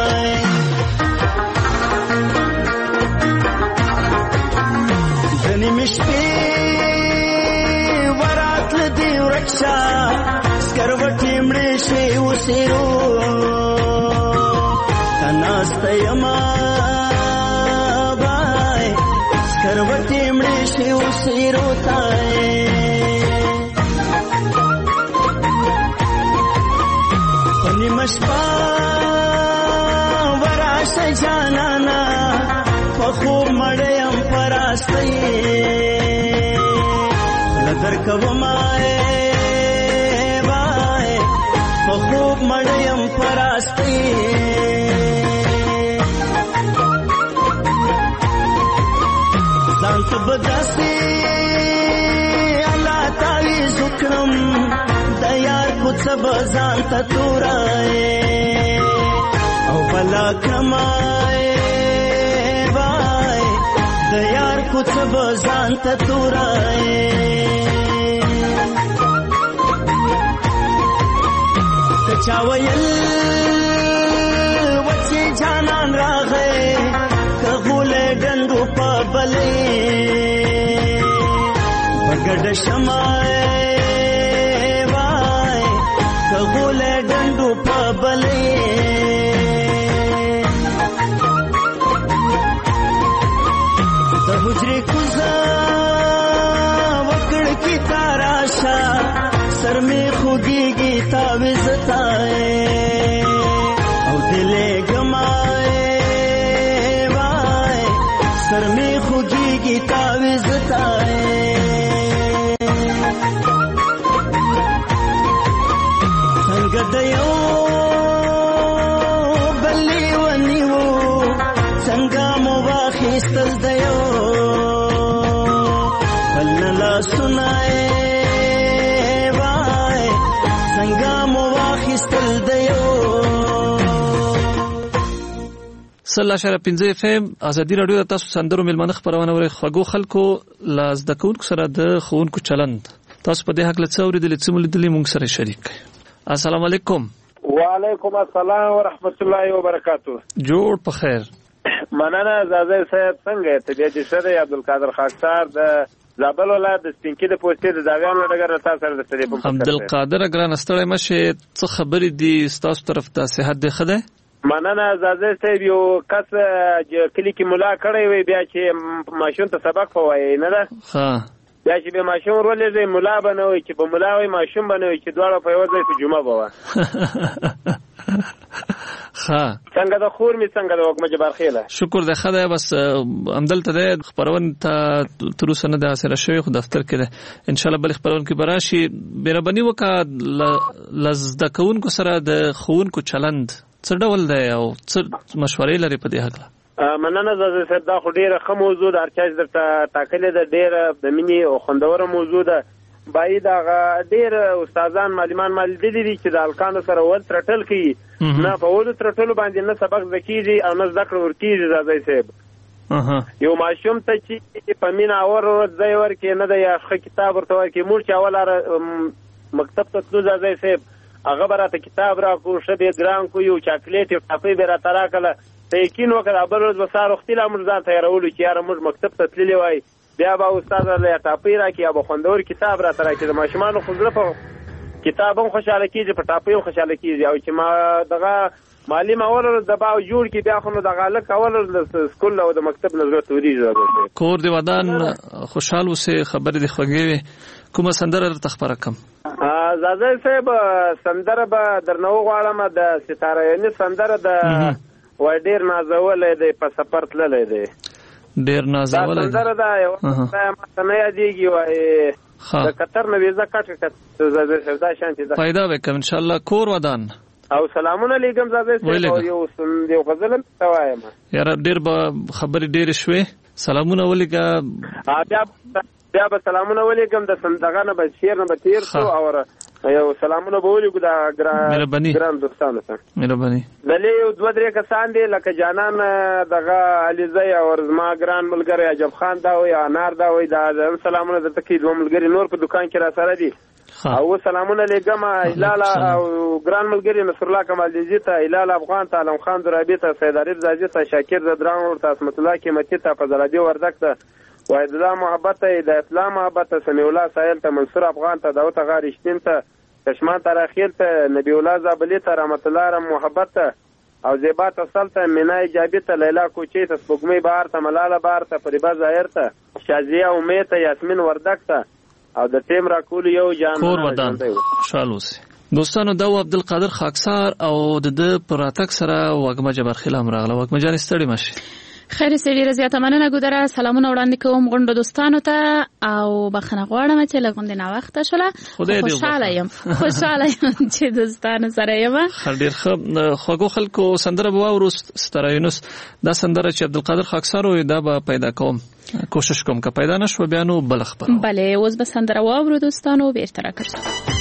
ځنې مشپې وراتل دی ورکشا سکروټې مړې شوې اوسېرو ته ناسته یمه بای سکروټې مړې شوې اوسېرو ته په نیمه شپه وراشه جانانا په خوب مړی یم په راستۍ خوله درکومه بای په خوب مړی یم په راستۍ ځان ته به داسې الله تعویض وکړم د یار کوڅه به ځان ته تورایې او بلا کړمه بای د یار کوڅه به ځان ته تورایې که چا ویل وچې جانان راغی که غولی ډنډو په بلې په ګډه شمه وای که غولی ډنډو په بلې د حجرې کوزه وکړ کی تاراشا سر میں خوگیگی تاویز تائے او دلے گمائے وائے سر میں خوگیگی تاویز تائے سنگ دیو بلی ونیو سنگا مواخیستل دیو بلنلا سنائے سل اشاره پنځه اف ام ازادي رادیو د تاسو سندرو ملمنه خبرونه ورې خوګو خلکو لاز د کوونکو سره د خوونکو چلند تاسو په دې حق له څوري د لڅمل دلی مونږ سره شریک السلام علیکم وعلیکم السلام ورحمت الله وبرکاتہ جوړ په خیر مننه زازه صاحب څنګه ته دې سره عبدالقادر خاکسار د زابل ولایت د سپینکي د پوسټې د داویان لړګر تاسو سره د سره په عبدالقادر اگران استړی مشه څه خبرې دي تاسو طرف ته صحت ده خده مننه زازه صاحب یو کس کلی کې ملا کړی وي بیا چې ماشوم ته سبق وایي نه ده ها بیا چې به ماشوم ورولې ملا بنوي چې په ملا وي ماشوم بنوي چې دواړه په یو ځای په جمعه بوا ها څنګه د خور می څنګه د وګمه جبار خیله شکر ده خدای بس امدلته ده خبرون ته تر اوسه نه ده سره شوی خو دفتر کې ده ان شاء الله بل خبرون کې براشي بیربني وکا لزدکون کو سره د خون کو چلند څه ډول ده او څه مشورې لري په دې حق مننه زازه صاحب دا خو ډیره ښه موضوع ده هرچا چې درته ټاکلې ده ډیره د مینې او خوندوره موضوع ده باید هغه ډیر استادان معلمان مالدي دي چې د الکانو سره ول ترټل کوي نه په ول ترټل باندې نه سبق ذکیږي او نه ذکر ورکیږي زازه صاحب یو ماشوم ته چې په مینا اور ځای ورکې نه ده یا ښه کتاب ورته ورکې مور چې اول مکتب ته تلو زازه صاحب هغه براته کتاب را کو شبه ګران کو یو چاکلیټ او ټاپې به را ترا کله ته یقین وکړه بل ورځ وسار وختي لا موږ ځان تیارولو چې یاره موږ مکتب ته تللی وای بیا به استاد له ټاپې را کې ابو خوندور کتاب را ترا کې د ماشومان خو زړه په کتاب هم خوشاله کیږي په ټاپې هم خوشاله کیږي او چې ما دغه معلم اول د باو جوړ کې بیا خو نو دغه لک اول د سکول او د مکتب نظر توري جوړ کور دی ودان خوشاله وسه خبر دی خوږی کومه سندره تخبره کم زازه صاحب سندره به درنو غواړم د ستاره یعنی سندره د وای ډیر نازولې دی په سفر تللې دی ډیر نازولې دی سندره دا یو ما نه یادېږي وای د قطر نه ویزه کټ کټ زازه صاحب دا شانتي ده پیدا وکم ان شاء الله کور ودان او سلامونه علیکم زاده او یو یو غزل توایم یاره ډیر به خبرې ډیر شوي سلامونه ولیکم بیا بیا به سلامونه ولیکم د صندغه نه به شیر نه به تیر شو او یو سلامونه به ولیکو دا ګران دوستانو ته مهرباني دلې یو دوه درې کسان دي لکه جانان دغه علیزی او زما ګران ملګری عجب خان دا وي انار دا وي دا سلامونه د تکي دوه ملګری نور په دکان کې را سره دي او سلامونه لګم هلال او ګران ملګری نصر الله کمال دیزی ته هلال افغان ته علم خان درابی ته سید عارف زاجی ته شاکر زدران ورته اسمت الله قیمتي ته فضلادی وردک ته وحید الله محبت ته د اسلام محبت ته سمیع الله سایل ته منصور افغان ته داوود غارشتین ته چشمان تراخیل ته نبی الله زابلی ته رحمت الله رحم محبت ته او زیبا تصل ته مینا جابی ته لیلا کوچی ته سپوږمۍ بهار ته ملاله بهار ته فریبا ظاهر ته شازیه امید ته یاسمین وردک ته او د ټیم را کول یو جان کور ودان شالوس دوستانو دا عبدالقادر خاکسار او د پراتک سره وګمه جبر خلام راغله وګمه جان ستړي ماشي خیر سي ډیره زیاته مننه ګودره سلامونه وړاندې کوم غونډه دوستانو ته او بخنه غواړم چې لګوندې نه وخت شوله خوشاله یم خوشاله یم چې دوستانو سره یم خل ډیر خوګو خلکو سندره بواورو ستراینوس دا سندره چې عبدالقادر خاکسار وي دا به پیدا کوم کوشش کوم که پیدا نشو بیا نو بل خبر بله اوس به سندره واورو دوستانو بیرته راکړم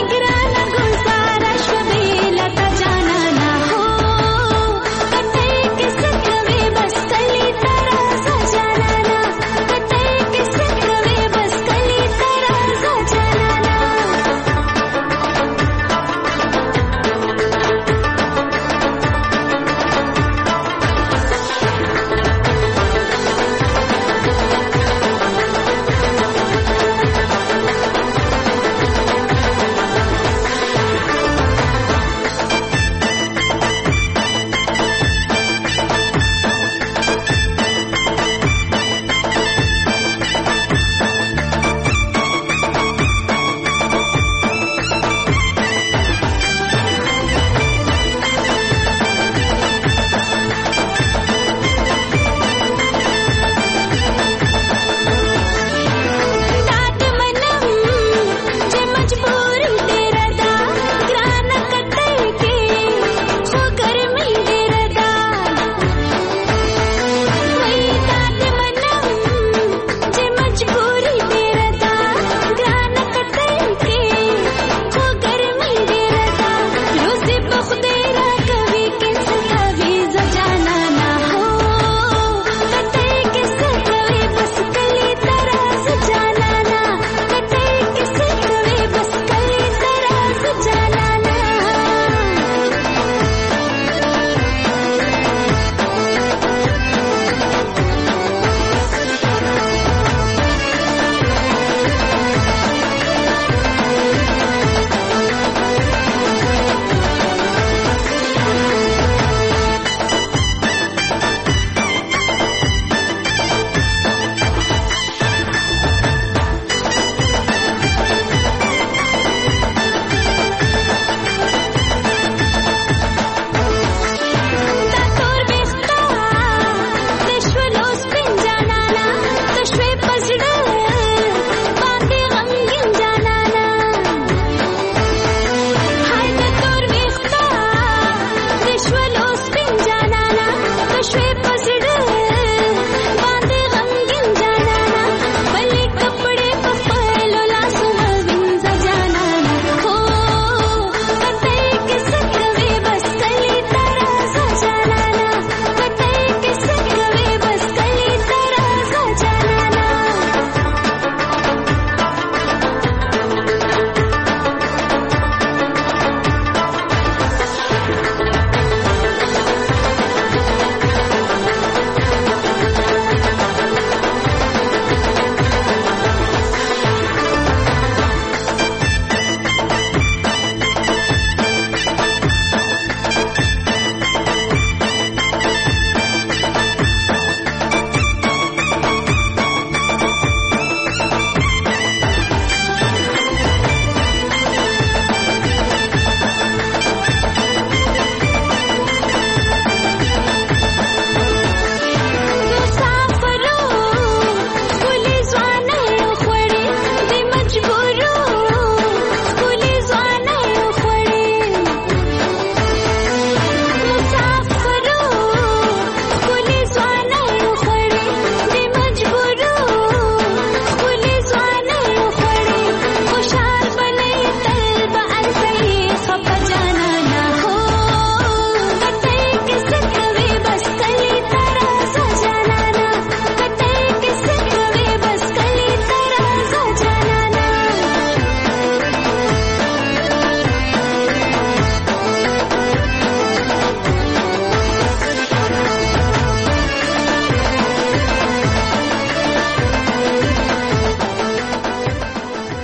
Take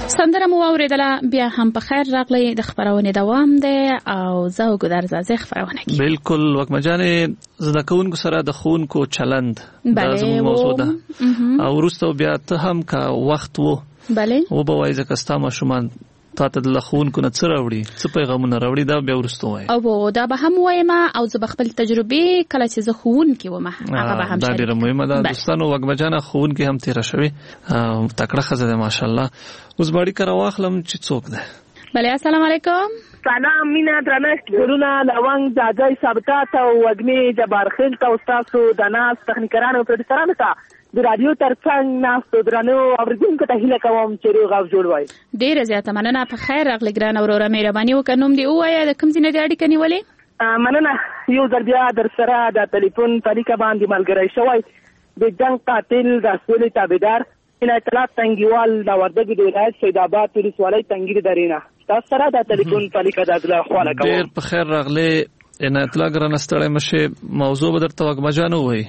سندره مو اوریدله بیا هم په خیر راغلی د خبرونه دوام ده او زه وګدار زازه خبرونه کی بالکل وکمجانې زده کوونکو سره د خونکو چلند د زموږ موضوع ده او وروسته بیا ته هم کا وخت وو بله و به وایي ځکه ستا ماشومان تا ته د لخونکو نه څه راوړي څه پیغامونه راوړي دا بیا وروسته وایي او دا به هم وایم او زه به خپل تجربې کله چې زه ښوونکې وم هغه به هم دا ډېره مهمه ده دوستانو وګمجانه ښوونکې هم تېره شوې تکړه ښځه ده ماشاءالله اوس به اړیکه راواخلم چې څوک ده بله السلام علیکم سلام مینا درنښت ګلونه لونګ جاجای ثابتات او وږمې جبارخیل ته ستاسو د ناست تخنیکرانو او پروډوسرانو ته د رادیو ترڅنګ ناستو درنو اوریدونکو ته هیله کوم چې روغ او جوړ وای. ډیره زیاته مننه په خیر راغلی ګران اوروره مهرباني وکړه نوم دې ووایه د کوم ځای نه دې اړیکه نیولې؟ مننه یو ځل بیا در سره د ټلیفون په اړیکه باندې ملګری شوی د جنګ قاتل د سولې تابعدار عنایت الله تنګیوال د وردګ د ولایت سیدآباد ولسوالۍ تنګیر درینه تاسو سره د ټلیفون په اړیکه د عبدالله خواله کوم. ډیر په خیر راغلی عنایت الله ګرانه ستړی مشه موضوع به درته وګمجانو وایي.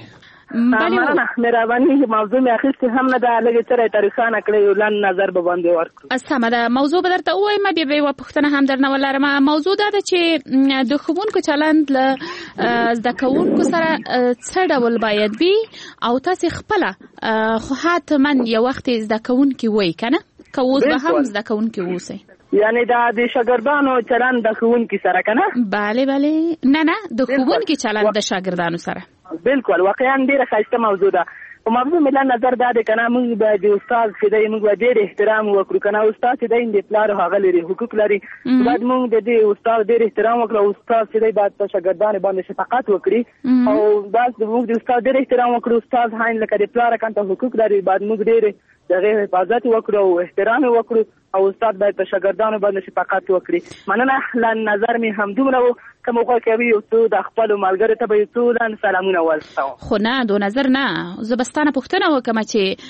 مننه مهرباني موضوع مې اخیستې هم نه ده لږ څه تاریخانه کړی لن نظر به باندې ورکړو. سمه ده موضوع به درته ووایم بیا به یوه پوښتنه هم درنه ولرم. موضوع دا ده چې د ښوونکو چلند له زده کوونکو سره څه ډول باید وي او تاسې خپله خو حتما یو وخت زده کوونکي وئ که نه که اوس به هم زده کوونکي اوسئ یعنی دا د شاګردانو چلند د ښوونکي سره که نه؟ بله بله نه نه د ښوونکي چلند د شاګردانو سره بالکل واقعا ډیره ښایسته موضوع ده. په موضوع مې لا نظر دا دی که نه موږ به د استاد چې دی موږ به ډېر احترام وکړو که نه استاد چې دی د پلار هغه لري حقوق لري باید موږ د دې استاد ډېر احترام وکړو او استاد چې دی باید په شاګردانو باندې شفقت وکړي او باید موږ د استاد ډېر احترام وکړو استاد هاین لکه د پلار کانته حقوق لري باید موږ ډېر دغه حفاظت وکړو او احترام وکړو او استاد باید په شاګردانو باندې شفقت وکړي. مننه لن نظر مې هم دومره و که موقع کوي یو څو د خپلو ملګرو ته به یو څو لن سلامونه ورسوم. خو نه دو نظر نه زه به ستانه پوښتنه وکړم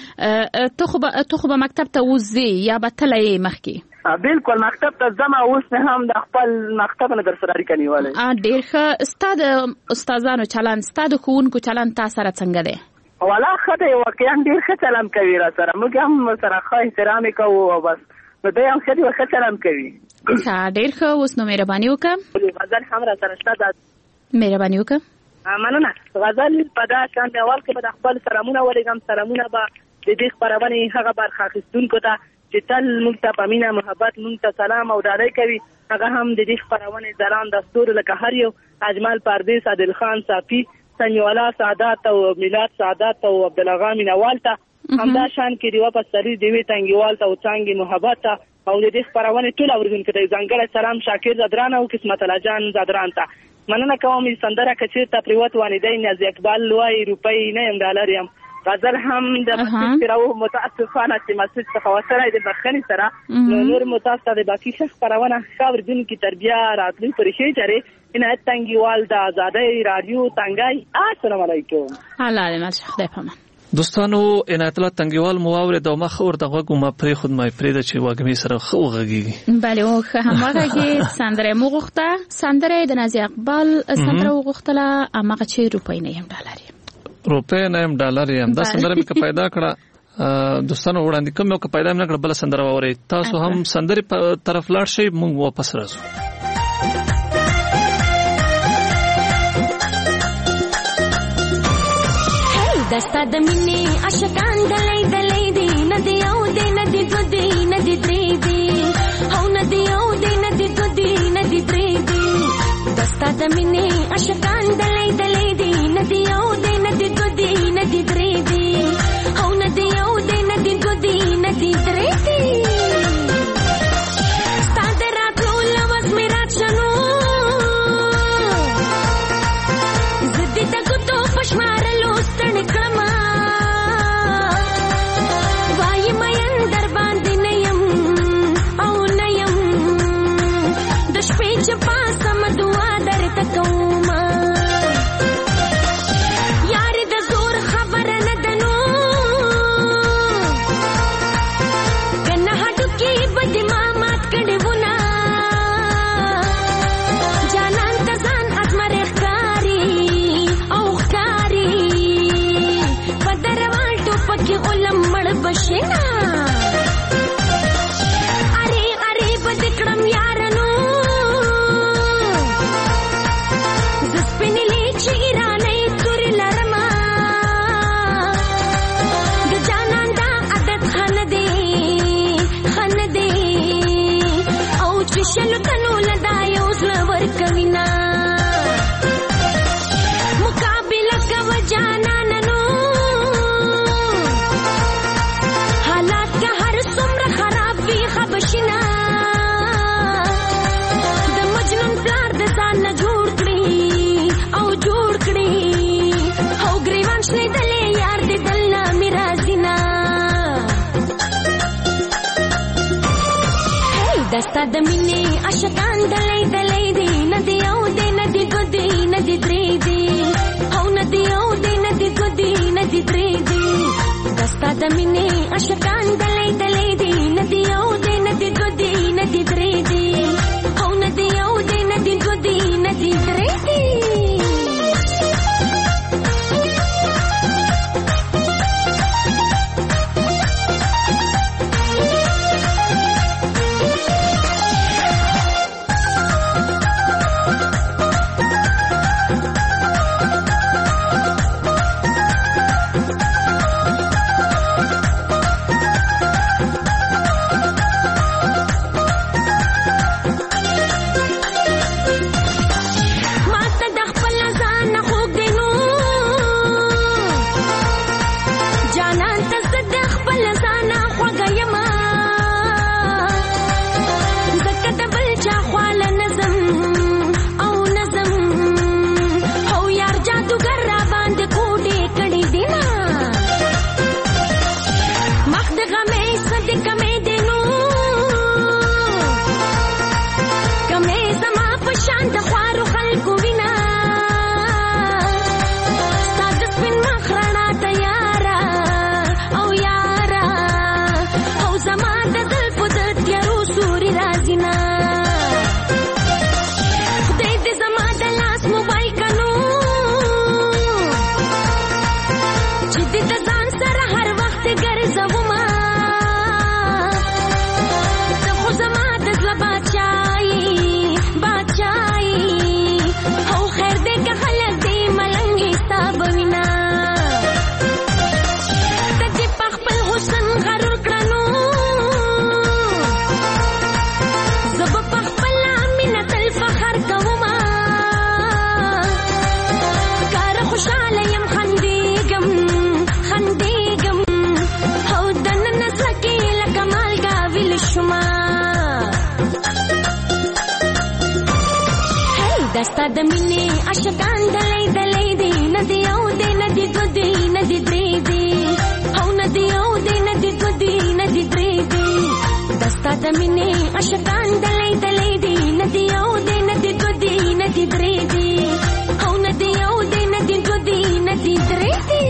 چې ته خو به مکتب ته اوس ځې یا به تله یې مخکې؟ بالکل مکتب ته ځم اوس مې هم د خپل مکتب نه در سره اړیکه نیولې. ډېر ښه. ستا د استادانو چلند ستا د ښوونکو چلند تا سره څنګه دی؟ والا ښه دی واقعا ډېر ښه چلند کوي را سره موږ هم سره ښه احترام یې کوو او بس نو دی هم ښه دی ښه چلند کوي. ښه ډېر ښه. اوس نو مهرباني وکړه غزل هم را سره شته ده مهرباني وکړه. مننه غزل په دا شان اول کې به د خپل سلامونه ولېږم سلامونه به د دې خپرونې هغه برخه اخیستونکو ته چې تل موږ ته په مینه محبت موږ ته سلام او ډالۍ کوي هغه هم د دې خپرونې ځلان د ستورو لکه هر یو اجمل پردیس عادل خان صافي سمیوالا سعادت او میلاد سعادت او عبدالغا مینوال ته همدا شان کې دیوه پسري دیوی تنګیوال ته او څانګې محبت ته او د دې خپرونې ټول اورېدونکو ته ځانګړی سلام شاکر زدران او قسمت الله جان زدران ته مننه کوم. سندره که چېرته پرېوت وانیدی نیاز اقبال وایي روپۍ نه یم ډالر یم. غزل هم د مسجد کې راو متاسفانه چې مسجد څخه وسره د بخښنې سره نو نور متاسف ته د باقي ښه خپرونه ښه اورېدونکي تربیه راتلونکي پرېښې چارې عنایت تنګیوال د ازادۍ رادیو تنګای. السلام علیکم. الله دې مل خدای پامان. دوستانو عنایت الله تنګیوال مو واورېد او مخ ورته غوږ ما پرېښود ما یې پرېږده چې وږمې سره ښه وغږېږي. بله او ښه هم وغږېد. سندره یې وغوښته سندره یې د نازي اقبال سندره وغوښتله هماغه چې روپۍ نه یم ډالر یم روپۍ نه یم ډالر یم دا سندره مې که پیدا کړه دوستانو وړاندې کوم یو که پیدا مې نه کړه بله سندره واورئ تاسو هم سندرې په طرف لاړ شئ موږ واپس راځو. دستا د مینې عاشقان دلې دلې دي ندی او دې ندی ګدي ندی درې دي او ندی او دې ندی ګدي ندی درې دي دستا د مینې عاشقان دلې دلې دي ندی او دې ندی ګدي ندی درې دي او ندی او دې ندی ګدي ندی درې دي ستاد راتلو لوس میرا چنو زدی د ګدو پښمار لوستن کما شلو تنو لدا یو زړه ورکوینا مقابله کوه جانانو حالات که هر څومره خراب وي خبشینا د مجنون پلار د ځان نه جوړ کړي او جوړ کړي او ګریوان شنه دلې یار دې دل نه میرازینا دستا د مینې عاشقان دلې دلې دي ندی او دې ندی ګدي ندی درې دي او ندی او دې ندی ګدي ندی درې دي دستا د مینې عاشقان دلې دلې دي ندی او دې ندی ګدي ندی درې دي او ندی او دې ندی ګدي ندی درې دي دستا د مینې عاشقان دلې دلې دي ندی او دې ندی ګدي ندی درې دي او ندی او دې ندی ګدي ندی درې دي دستا د مینې عاشقان دلې دلې دي ندی او دې ندی ګدي ندی درې دي او ندی او دې ندی ګدي ندی درې دي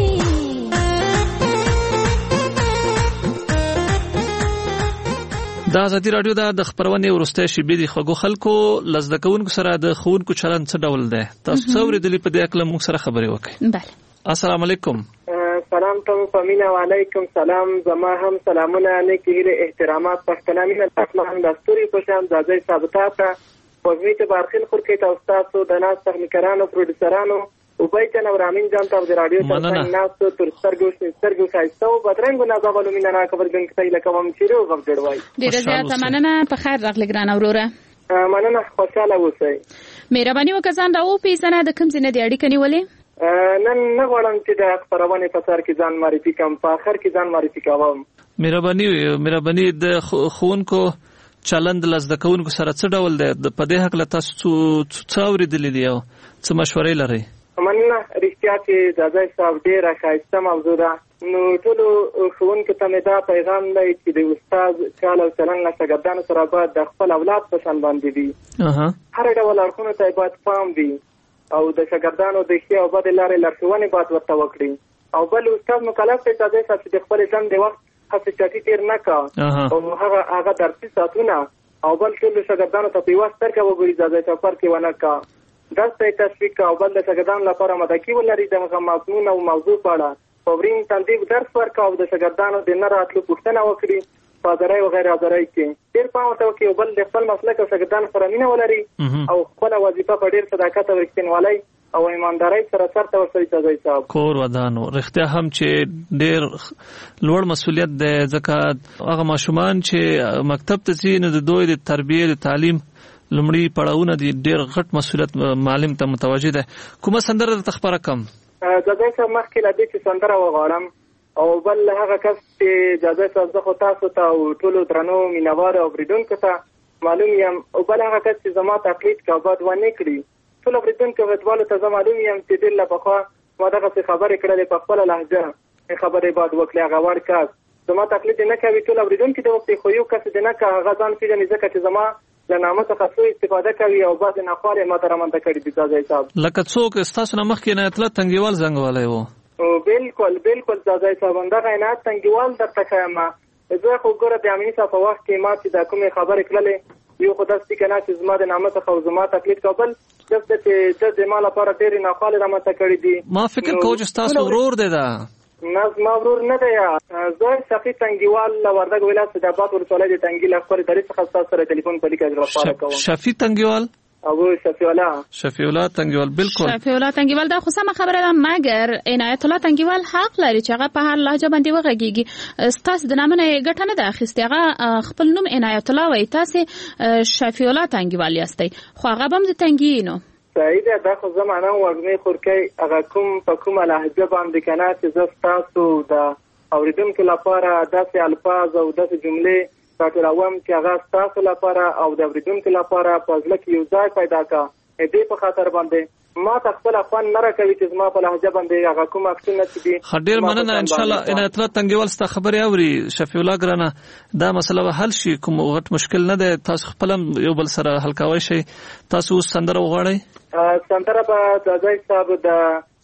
د ازادي رادیو د خبرونه ورسته شیبې د خغو خلکو لزده کوونکو سره د خوونکو چلن څه ډول ده تاسو څورې د لیپ د اکل موږ سره خبرې وکړئ بله السلام علیکم سلام ته پمینا وعلیکم سلام زما هم سلامونه نه کیره احترامات پښتنه مینه تاسو دستوري په شان ځای ثابته په ویته بارخل خور کې تاسو د ناس تخنیکرانو پروډوسرانو او بایتن او رامین جان ته د رادیو څخه ناس تر سترګو سترګو خایستو بدرنګ نه غوړو مینه نه خبر ګن کتای لکه وم چیرو غو جوړوي ډیره زیاته مننه په خیر راغلی ګران اوروره مننه خوشاله اوسئ مهرباني وکړئ دا او پیسنه د کوم ځنه د اړیکې نیولې نن نه غواړم چې د خبرونه په سر کې ځان معرفي کوم په اخر کې ځان معرفي کوم مهرباني مهرباني د خوونکو چلند لزده کوونکو سره څه ډول ده په دې حق له تاسو څو اوریدلې دی او څه مشورې لري مننه رښتیا چې د ځای صاحب ډیره ښایسته موضوع ده نو ټول ښوونکو ته مې دا پیغام دی چې د استاد چال او چلند له شاګردانو سره باید د خپل اولاد په شان باندې وي هر ډول اړخونو ته باید پام وي او د شاګردانو د ښې او بدې لارې لارښوونې باید ورته وکړي او بل استاد مکلف دی چې د ځای صاحب چې د خپل ژوند د وخت هڅه چټي تیر نه کا او هغه هغه درسي ساعتونه او بل ټول شاګردانو ته په یوه سترګه وګوري د ځای سفر کې ونه کا درس ته تشویق او بل د شاګردانو لپاره مدکی ولري دغه مضمون او موضوع په اړه پورین تندیب درس ورکاو د شاګردانو د نه راتلو پوښتنه وکړي فادرای او غیر حاضرای کې ډیر پام ورته وکړي او بل د خپل مسلک او شاګردانو سره مینه ولري او خپل وظیفه په ډیر صداقت او رښتینولۍ او ایمانداري سره سره ورسوي ځای صاحب. کور ودانو رښتیا هم چې ډېر لوړ مسؤلیت دی، ځکه هغه ماشومان چې مکتب ته ځي نو د دوی د تربیې د تعلیم لومړی پړاوونه دي، ډېر غټ مسؤلیت معلم ته متوجه ده. کومه سندره درته خپره کړم؟ د ځای صاحب مخکې له دې چې سندره وغواړم او بل هغه کس چې جزای صاحب زه خو تاسو ته او ټولو درنو مینوارو اورېدونکو ته معلوم یم، او بل هغه کس چې زما تقلید کا باید ونه کړي. ټول اورېدونکو وټوالو ته زه معلوم یم چې ډېر له پخوا ما دغسې خبرې کړلې په خپله لهجه خبرې باید وکړي. هغه وړ کس زما تقلید نه کوي، ټول اورېدونکي د وخت خو یو کس دې نه که هغه ځان پېژني ځکه چې زما له نامه څخه څو استفاده کوي او بعضې ناخوالې ما ته رامنځته کړي دي. ځای صاحب لکه څوک ستاسو نه مخکې عنایت الله تنګیوال زنګ وهلی و؟ بالکل بالکل ځای صاحب همدغه عنایت تنګیوال درته ښیم. زه خو ګوره د امیني صاحب په وخت کې ما چې دا کومې خبرې کړلې یو خو داسې که نه چې زما د نامه څخه او زما تقلید کو، بل داسې چې ده د ما لپاره ډېرې ناخوالې رامنځته کړي دي. ما فکر کوم چې ستاسو ورور دی دا؟ نه زما ورور نه دی، زه شفیع تنګیوال له وردګ ولایت سیدآباد ولسوالۍ د تنګي له خپلې درې څخه ستاسو سره ټلیفون په لیکه لپاره کوم. شفیع تنګیوال او شفیع الله شفیع الله تنګیوال بالکل شفیع الله تنګیوال دا خو سمه خبره ده، مګر عنایت الله تنګیوال حق لري چې هغه په هر لهجه باندې وغږیږي. ستاسو د نامه نه یې ګټه نه ده اخیستې، هغه خپل نوم عنایت الله وایي، تاسې شفیع الله تنګیوال یاستئ، خو هغه به هم د تنګي نو صحیح ده. دا خو زه معنی وږمې خورکۍ هغه کوم په کومه لهجه باندې که نه چې زه ستاسو د اورېدونکو لپاره داسې الفاظ او داسې جملې راټولوم چې هغه ستاسو لپاره او د اورېدونکو لپاره په زړه کې یو ځای پیدا کړه. دې په خاطر باندې ما ته خپله خوند نه راکوي چې زما په لهجه باندې هغه کوم عکسونه چې دي. ښه ډېر مننه، انشاءالله عنایت الله تنګیوال ستا خبرې اوري. شفیع الله ګرانه دا مسله به حل شي، کوم غټ مشکل نه دی، تاسو خپله یو بل سره حل کوی شئ. تاسو اوس سندره وغواړئ؟ سندره به د ځای صاحب د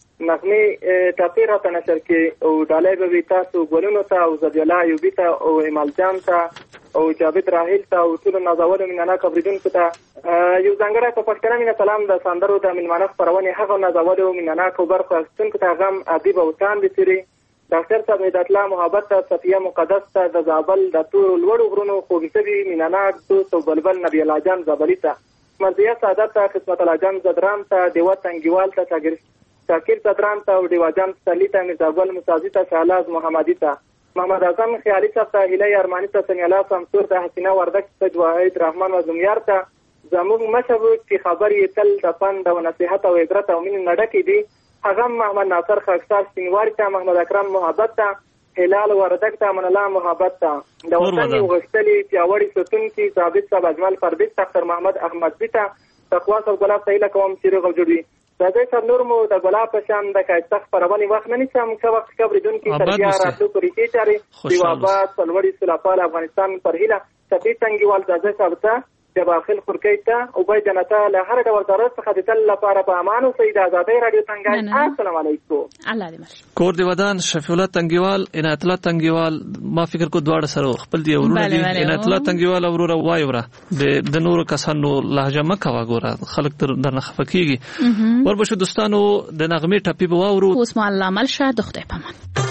نغمې ټاپې راته نشر کړي او ډالۍ به وي تاسو ګلونو ته او زبی الله ایوبي ته او ایمال جان ته او جاوید راحیل ته او ټولو نازولو مینهناکو اورېدونکو ته یو ځانګړی په پښتنه مینه سلام د سندرو د مېلمانه خپرونې هغو نازولو مینهناکو برخو اخیستونکو ته هغه هم ادیب او تان دي څیري ډاکټر صاحب هدایت الله محبت ته صفیه مقدس ته د زابل د تورو لوړو غرونو خوږ شوي مینهناک دوست او بلبل نبی الله جان زابلي ته مرضیه سعادت ته قسمت الله جان زدران ته ډیوه تنګیوال ته شاکر صدران ته او ډیوه جان سلی ته مرزاګل مساځي ته شهلاز محمدي ته محمد اعظم خیالي صاحب ته هیله ارماني ته سمیلا سمسور ته حسینه وردک ته واحد رحمان وزمیار ته زموږ مشر چې خبرې تل د پند او نصیحت او عبرت او مینې نه ډکې دي هغه محمد ناصر خاکسار سپینواري ته محمد اکرم محبت ته هلال وردک ته من الله محبت ته د وطن یو غښتلي پیاوړي ساتونکي ثابت صاحب اجمل پرویز ډاکټر محمد احمدزي ته تقوا صاحب ګلاب ته هیله کوم چې روغ جوړوي. راځئ سر نور مو د ګلاب په شان د ښایسته خپرونې وخت نه نیسم ښه وخت ښه اورېدونکي تر بیا راتلو پورې ښې چارې دیواباد سلوړي سلاپال افغانستان پر هیله شفیع تنګیوال راځئ صاحب ته جباخیل خورکۍ ته اوبی جنته له هر ډول ضرورت څخه د تل لپاره په امان اوسئ. د ازادۍ راډیو تنګای السلام علیکم. الله دې مشکور. کور دې ودان شفیع الله تنګیوال عنایت الله تنګیوال ما فکر کو دواړه سره خپل دی ورونه دي. عنایت الله تنګیوال وروره وای وره د نور کسانو لهجه مکه وګوره خلک تر درنه خفکیږي. وربشو دوستانو د نغمې ټپی به واورو. اوس مو الله مل شه د خدای پامان.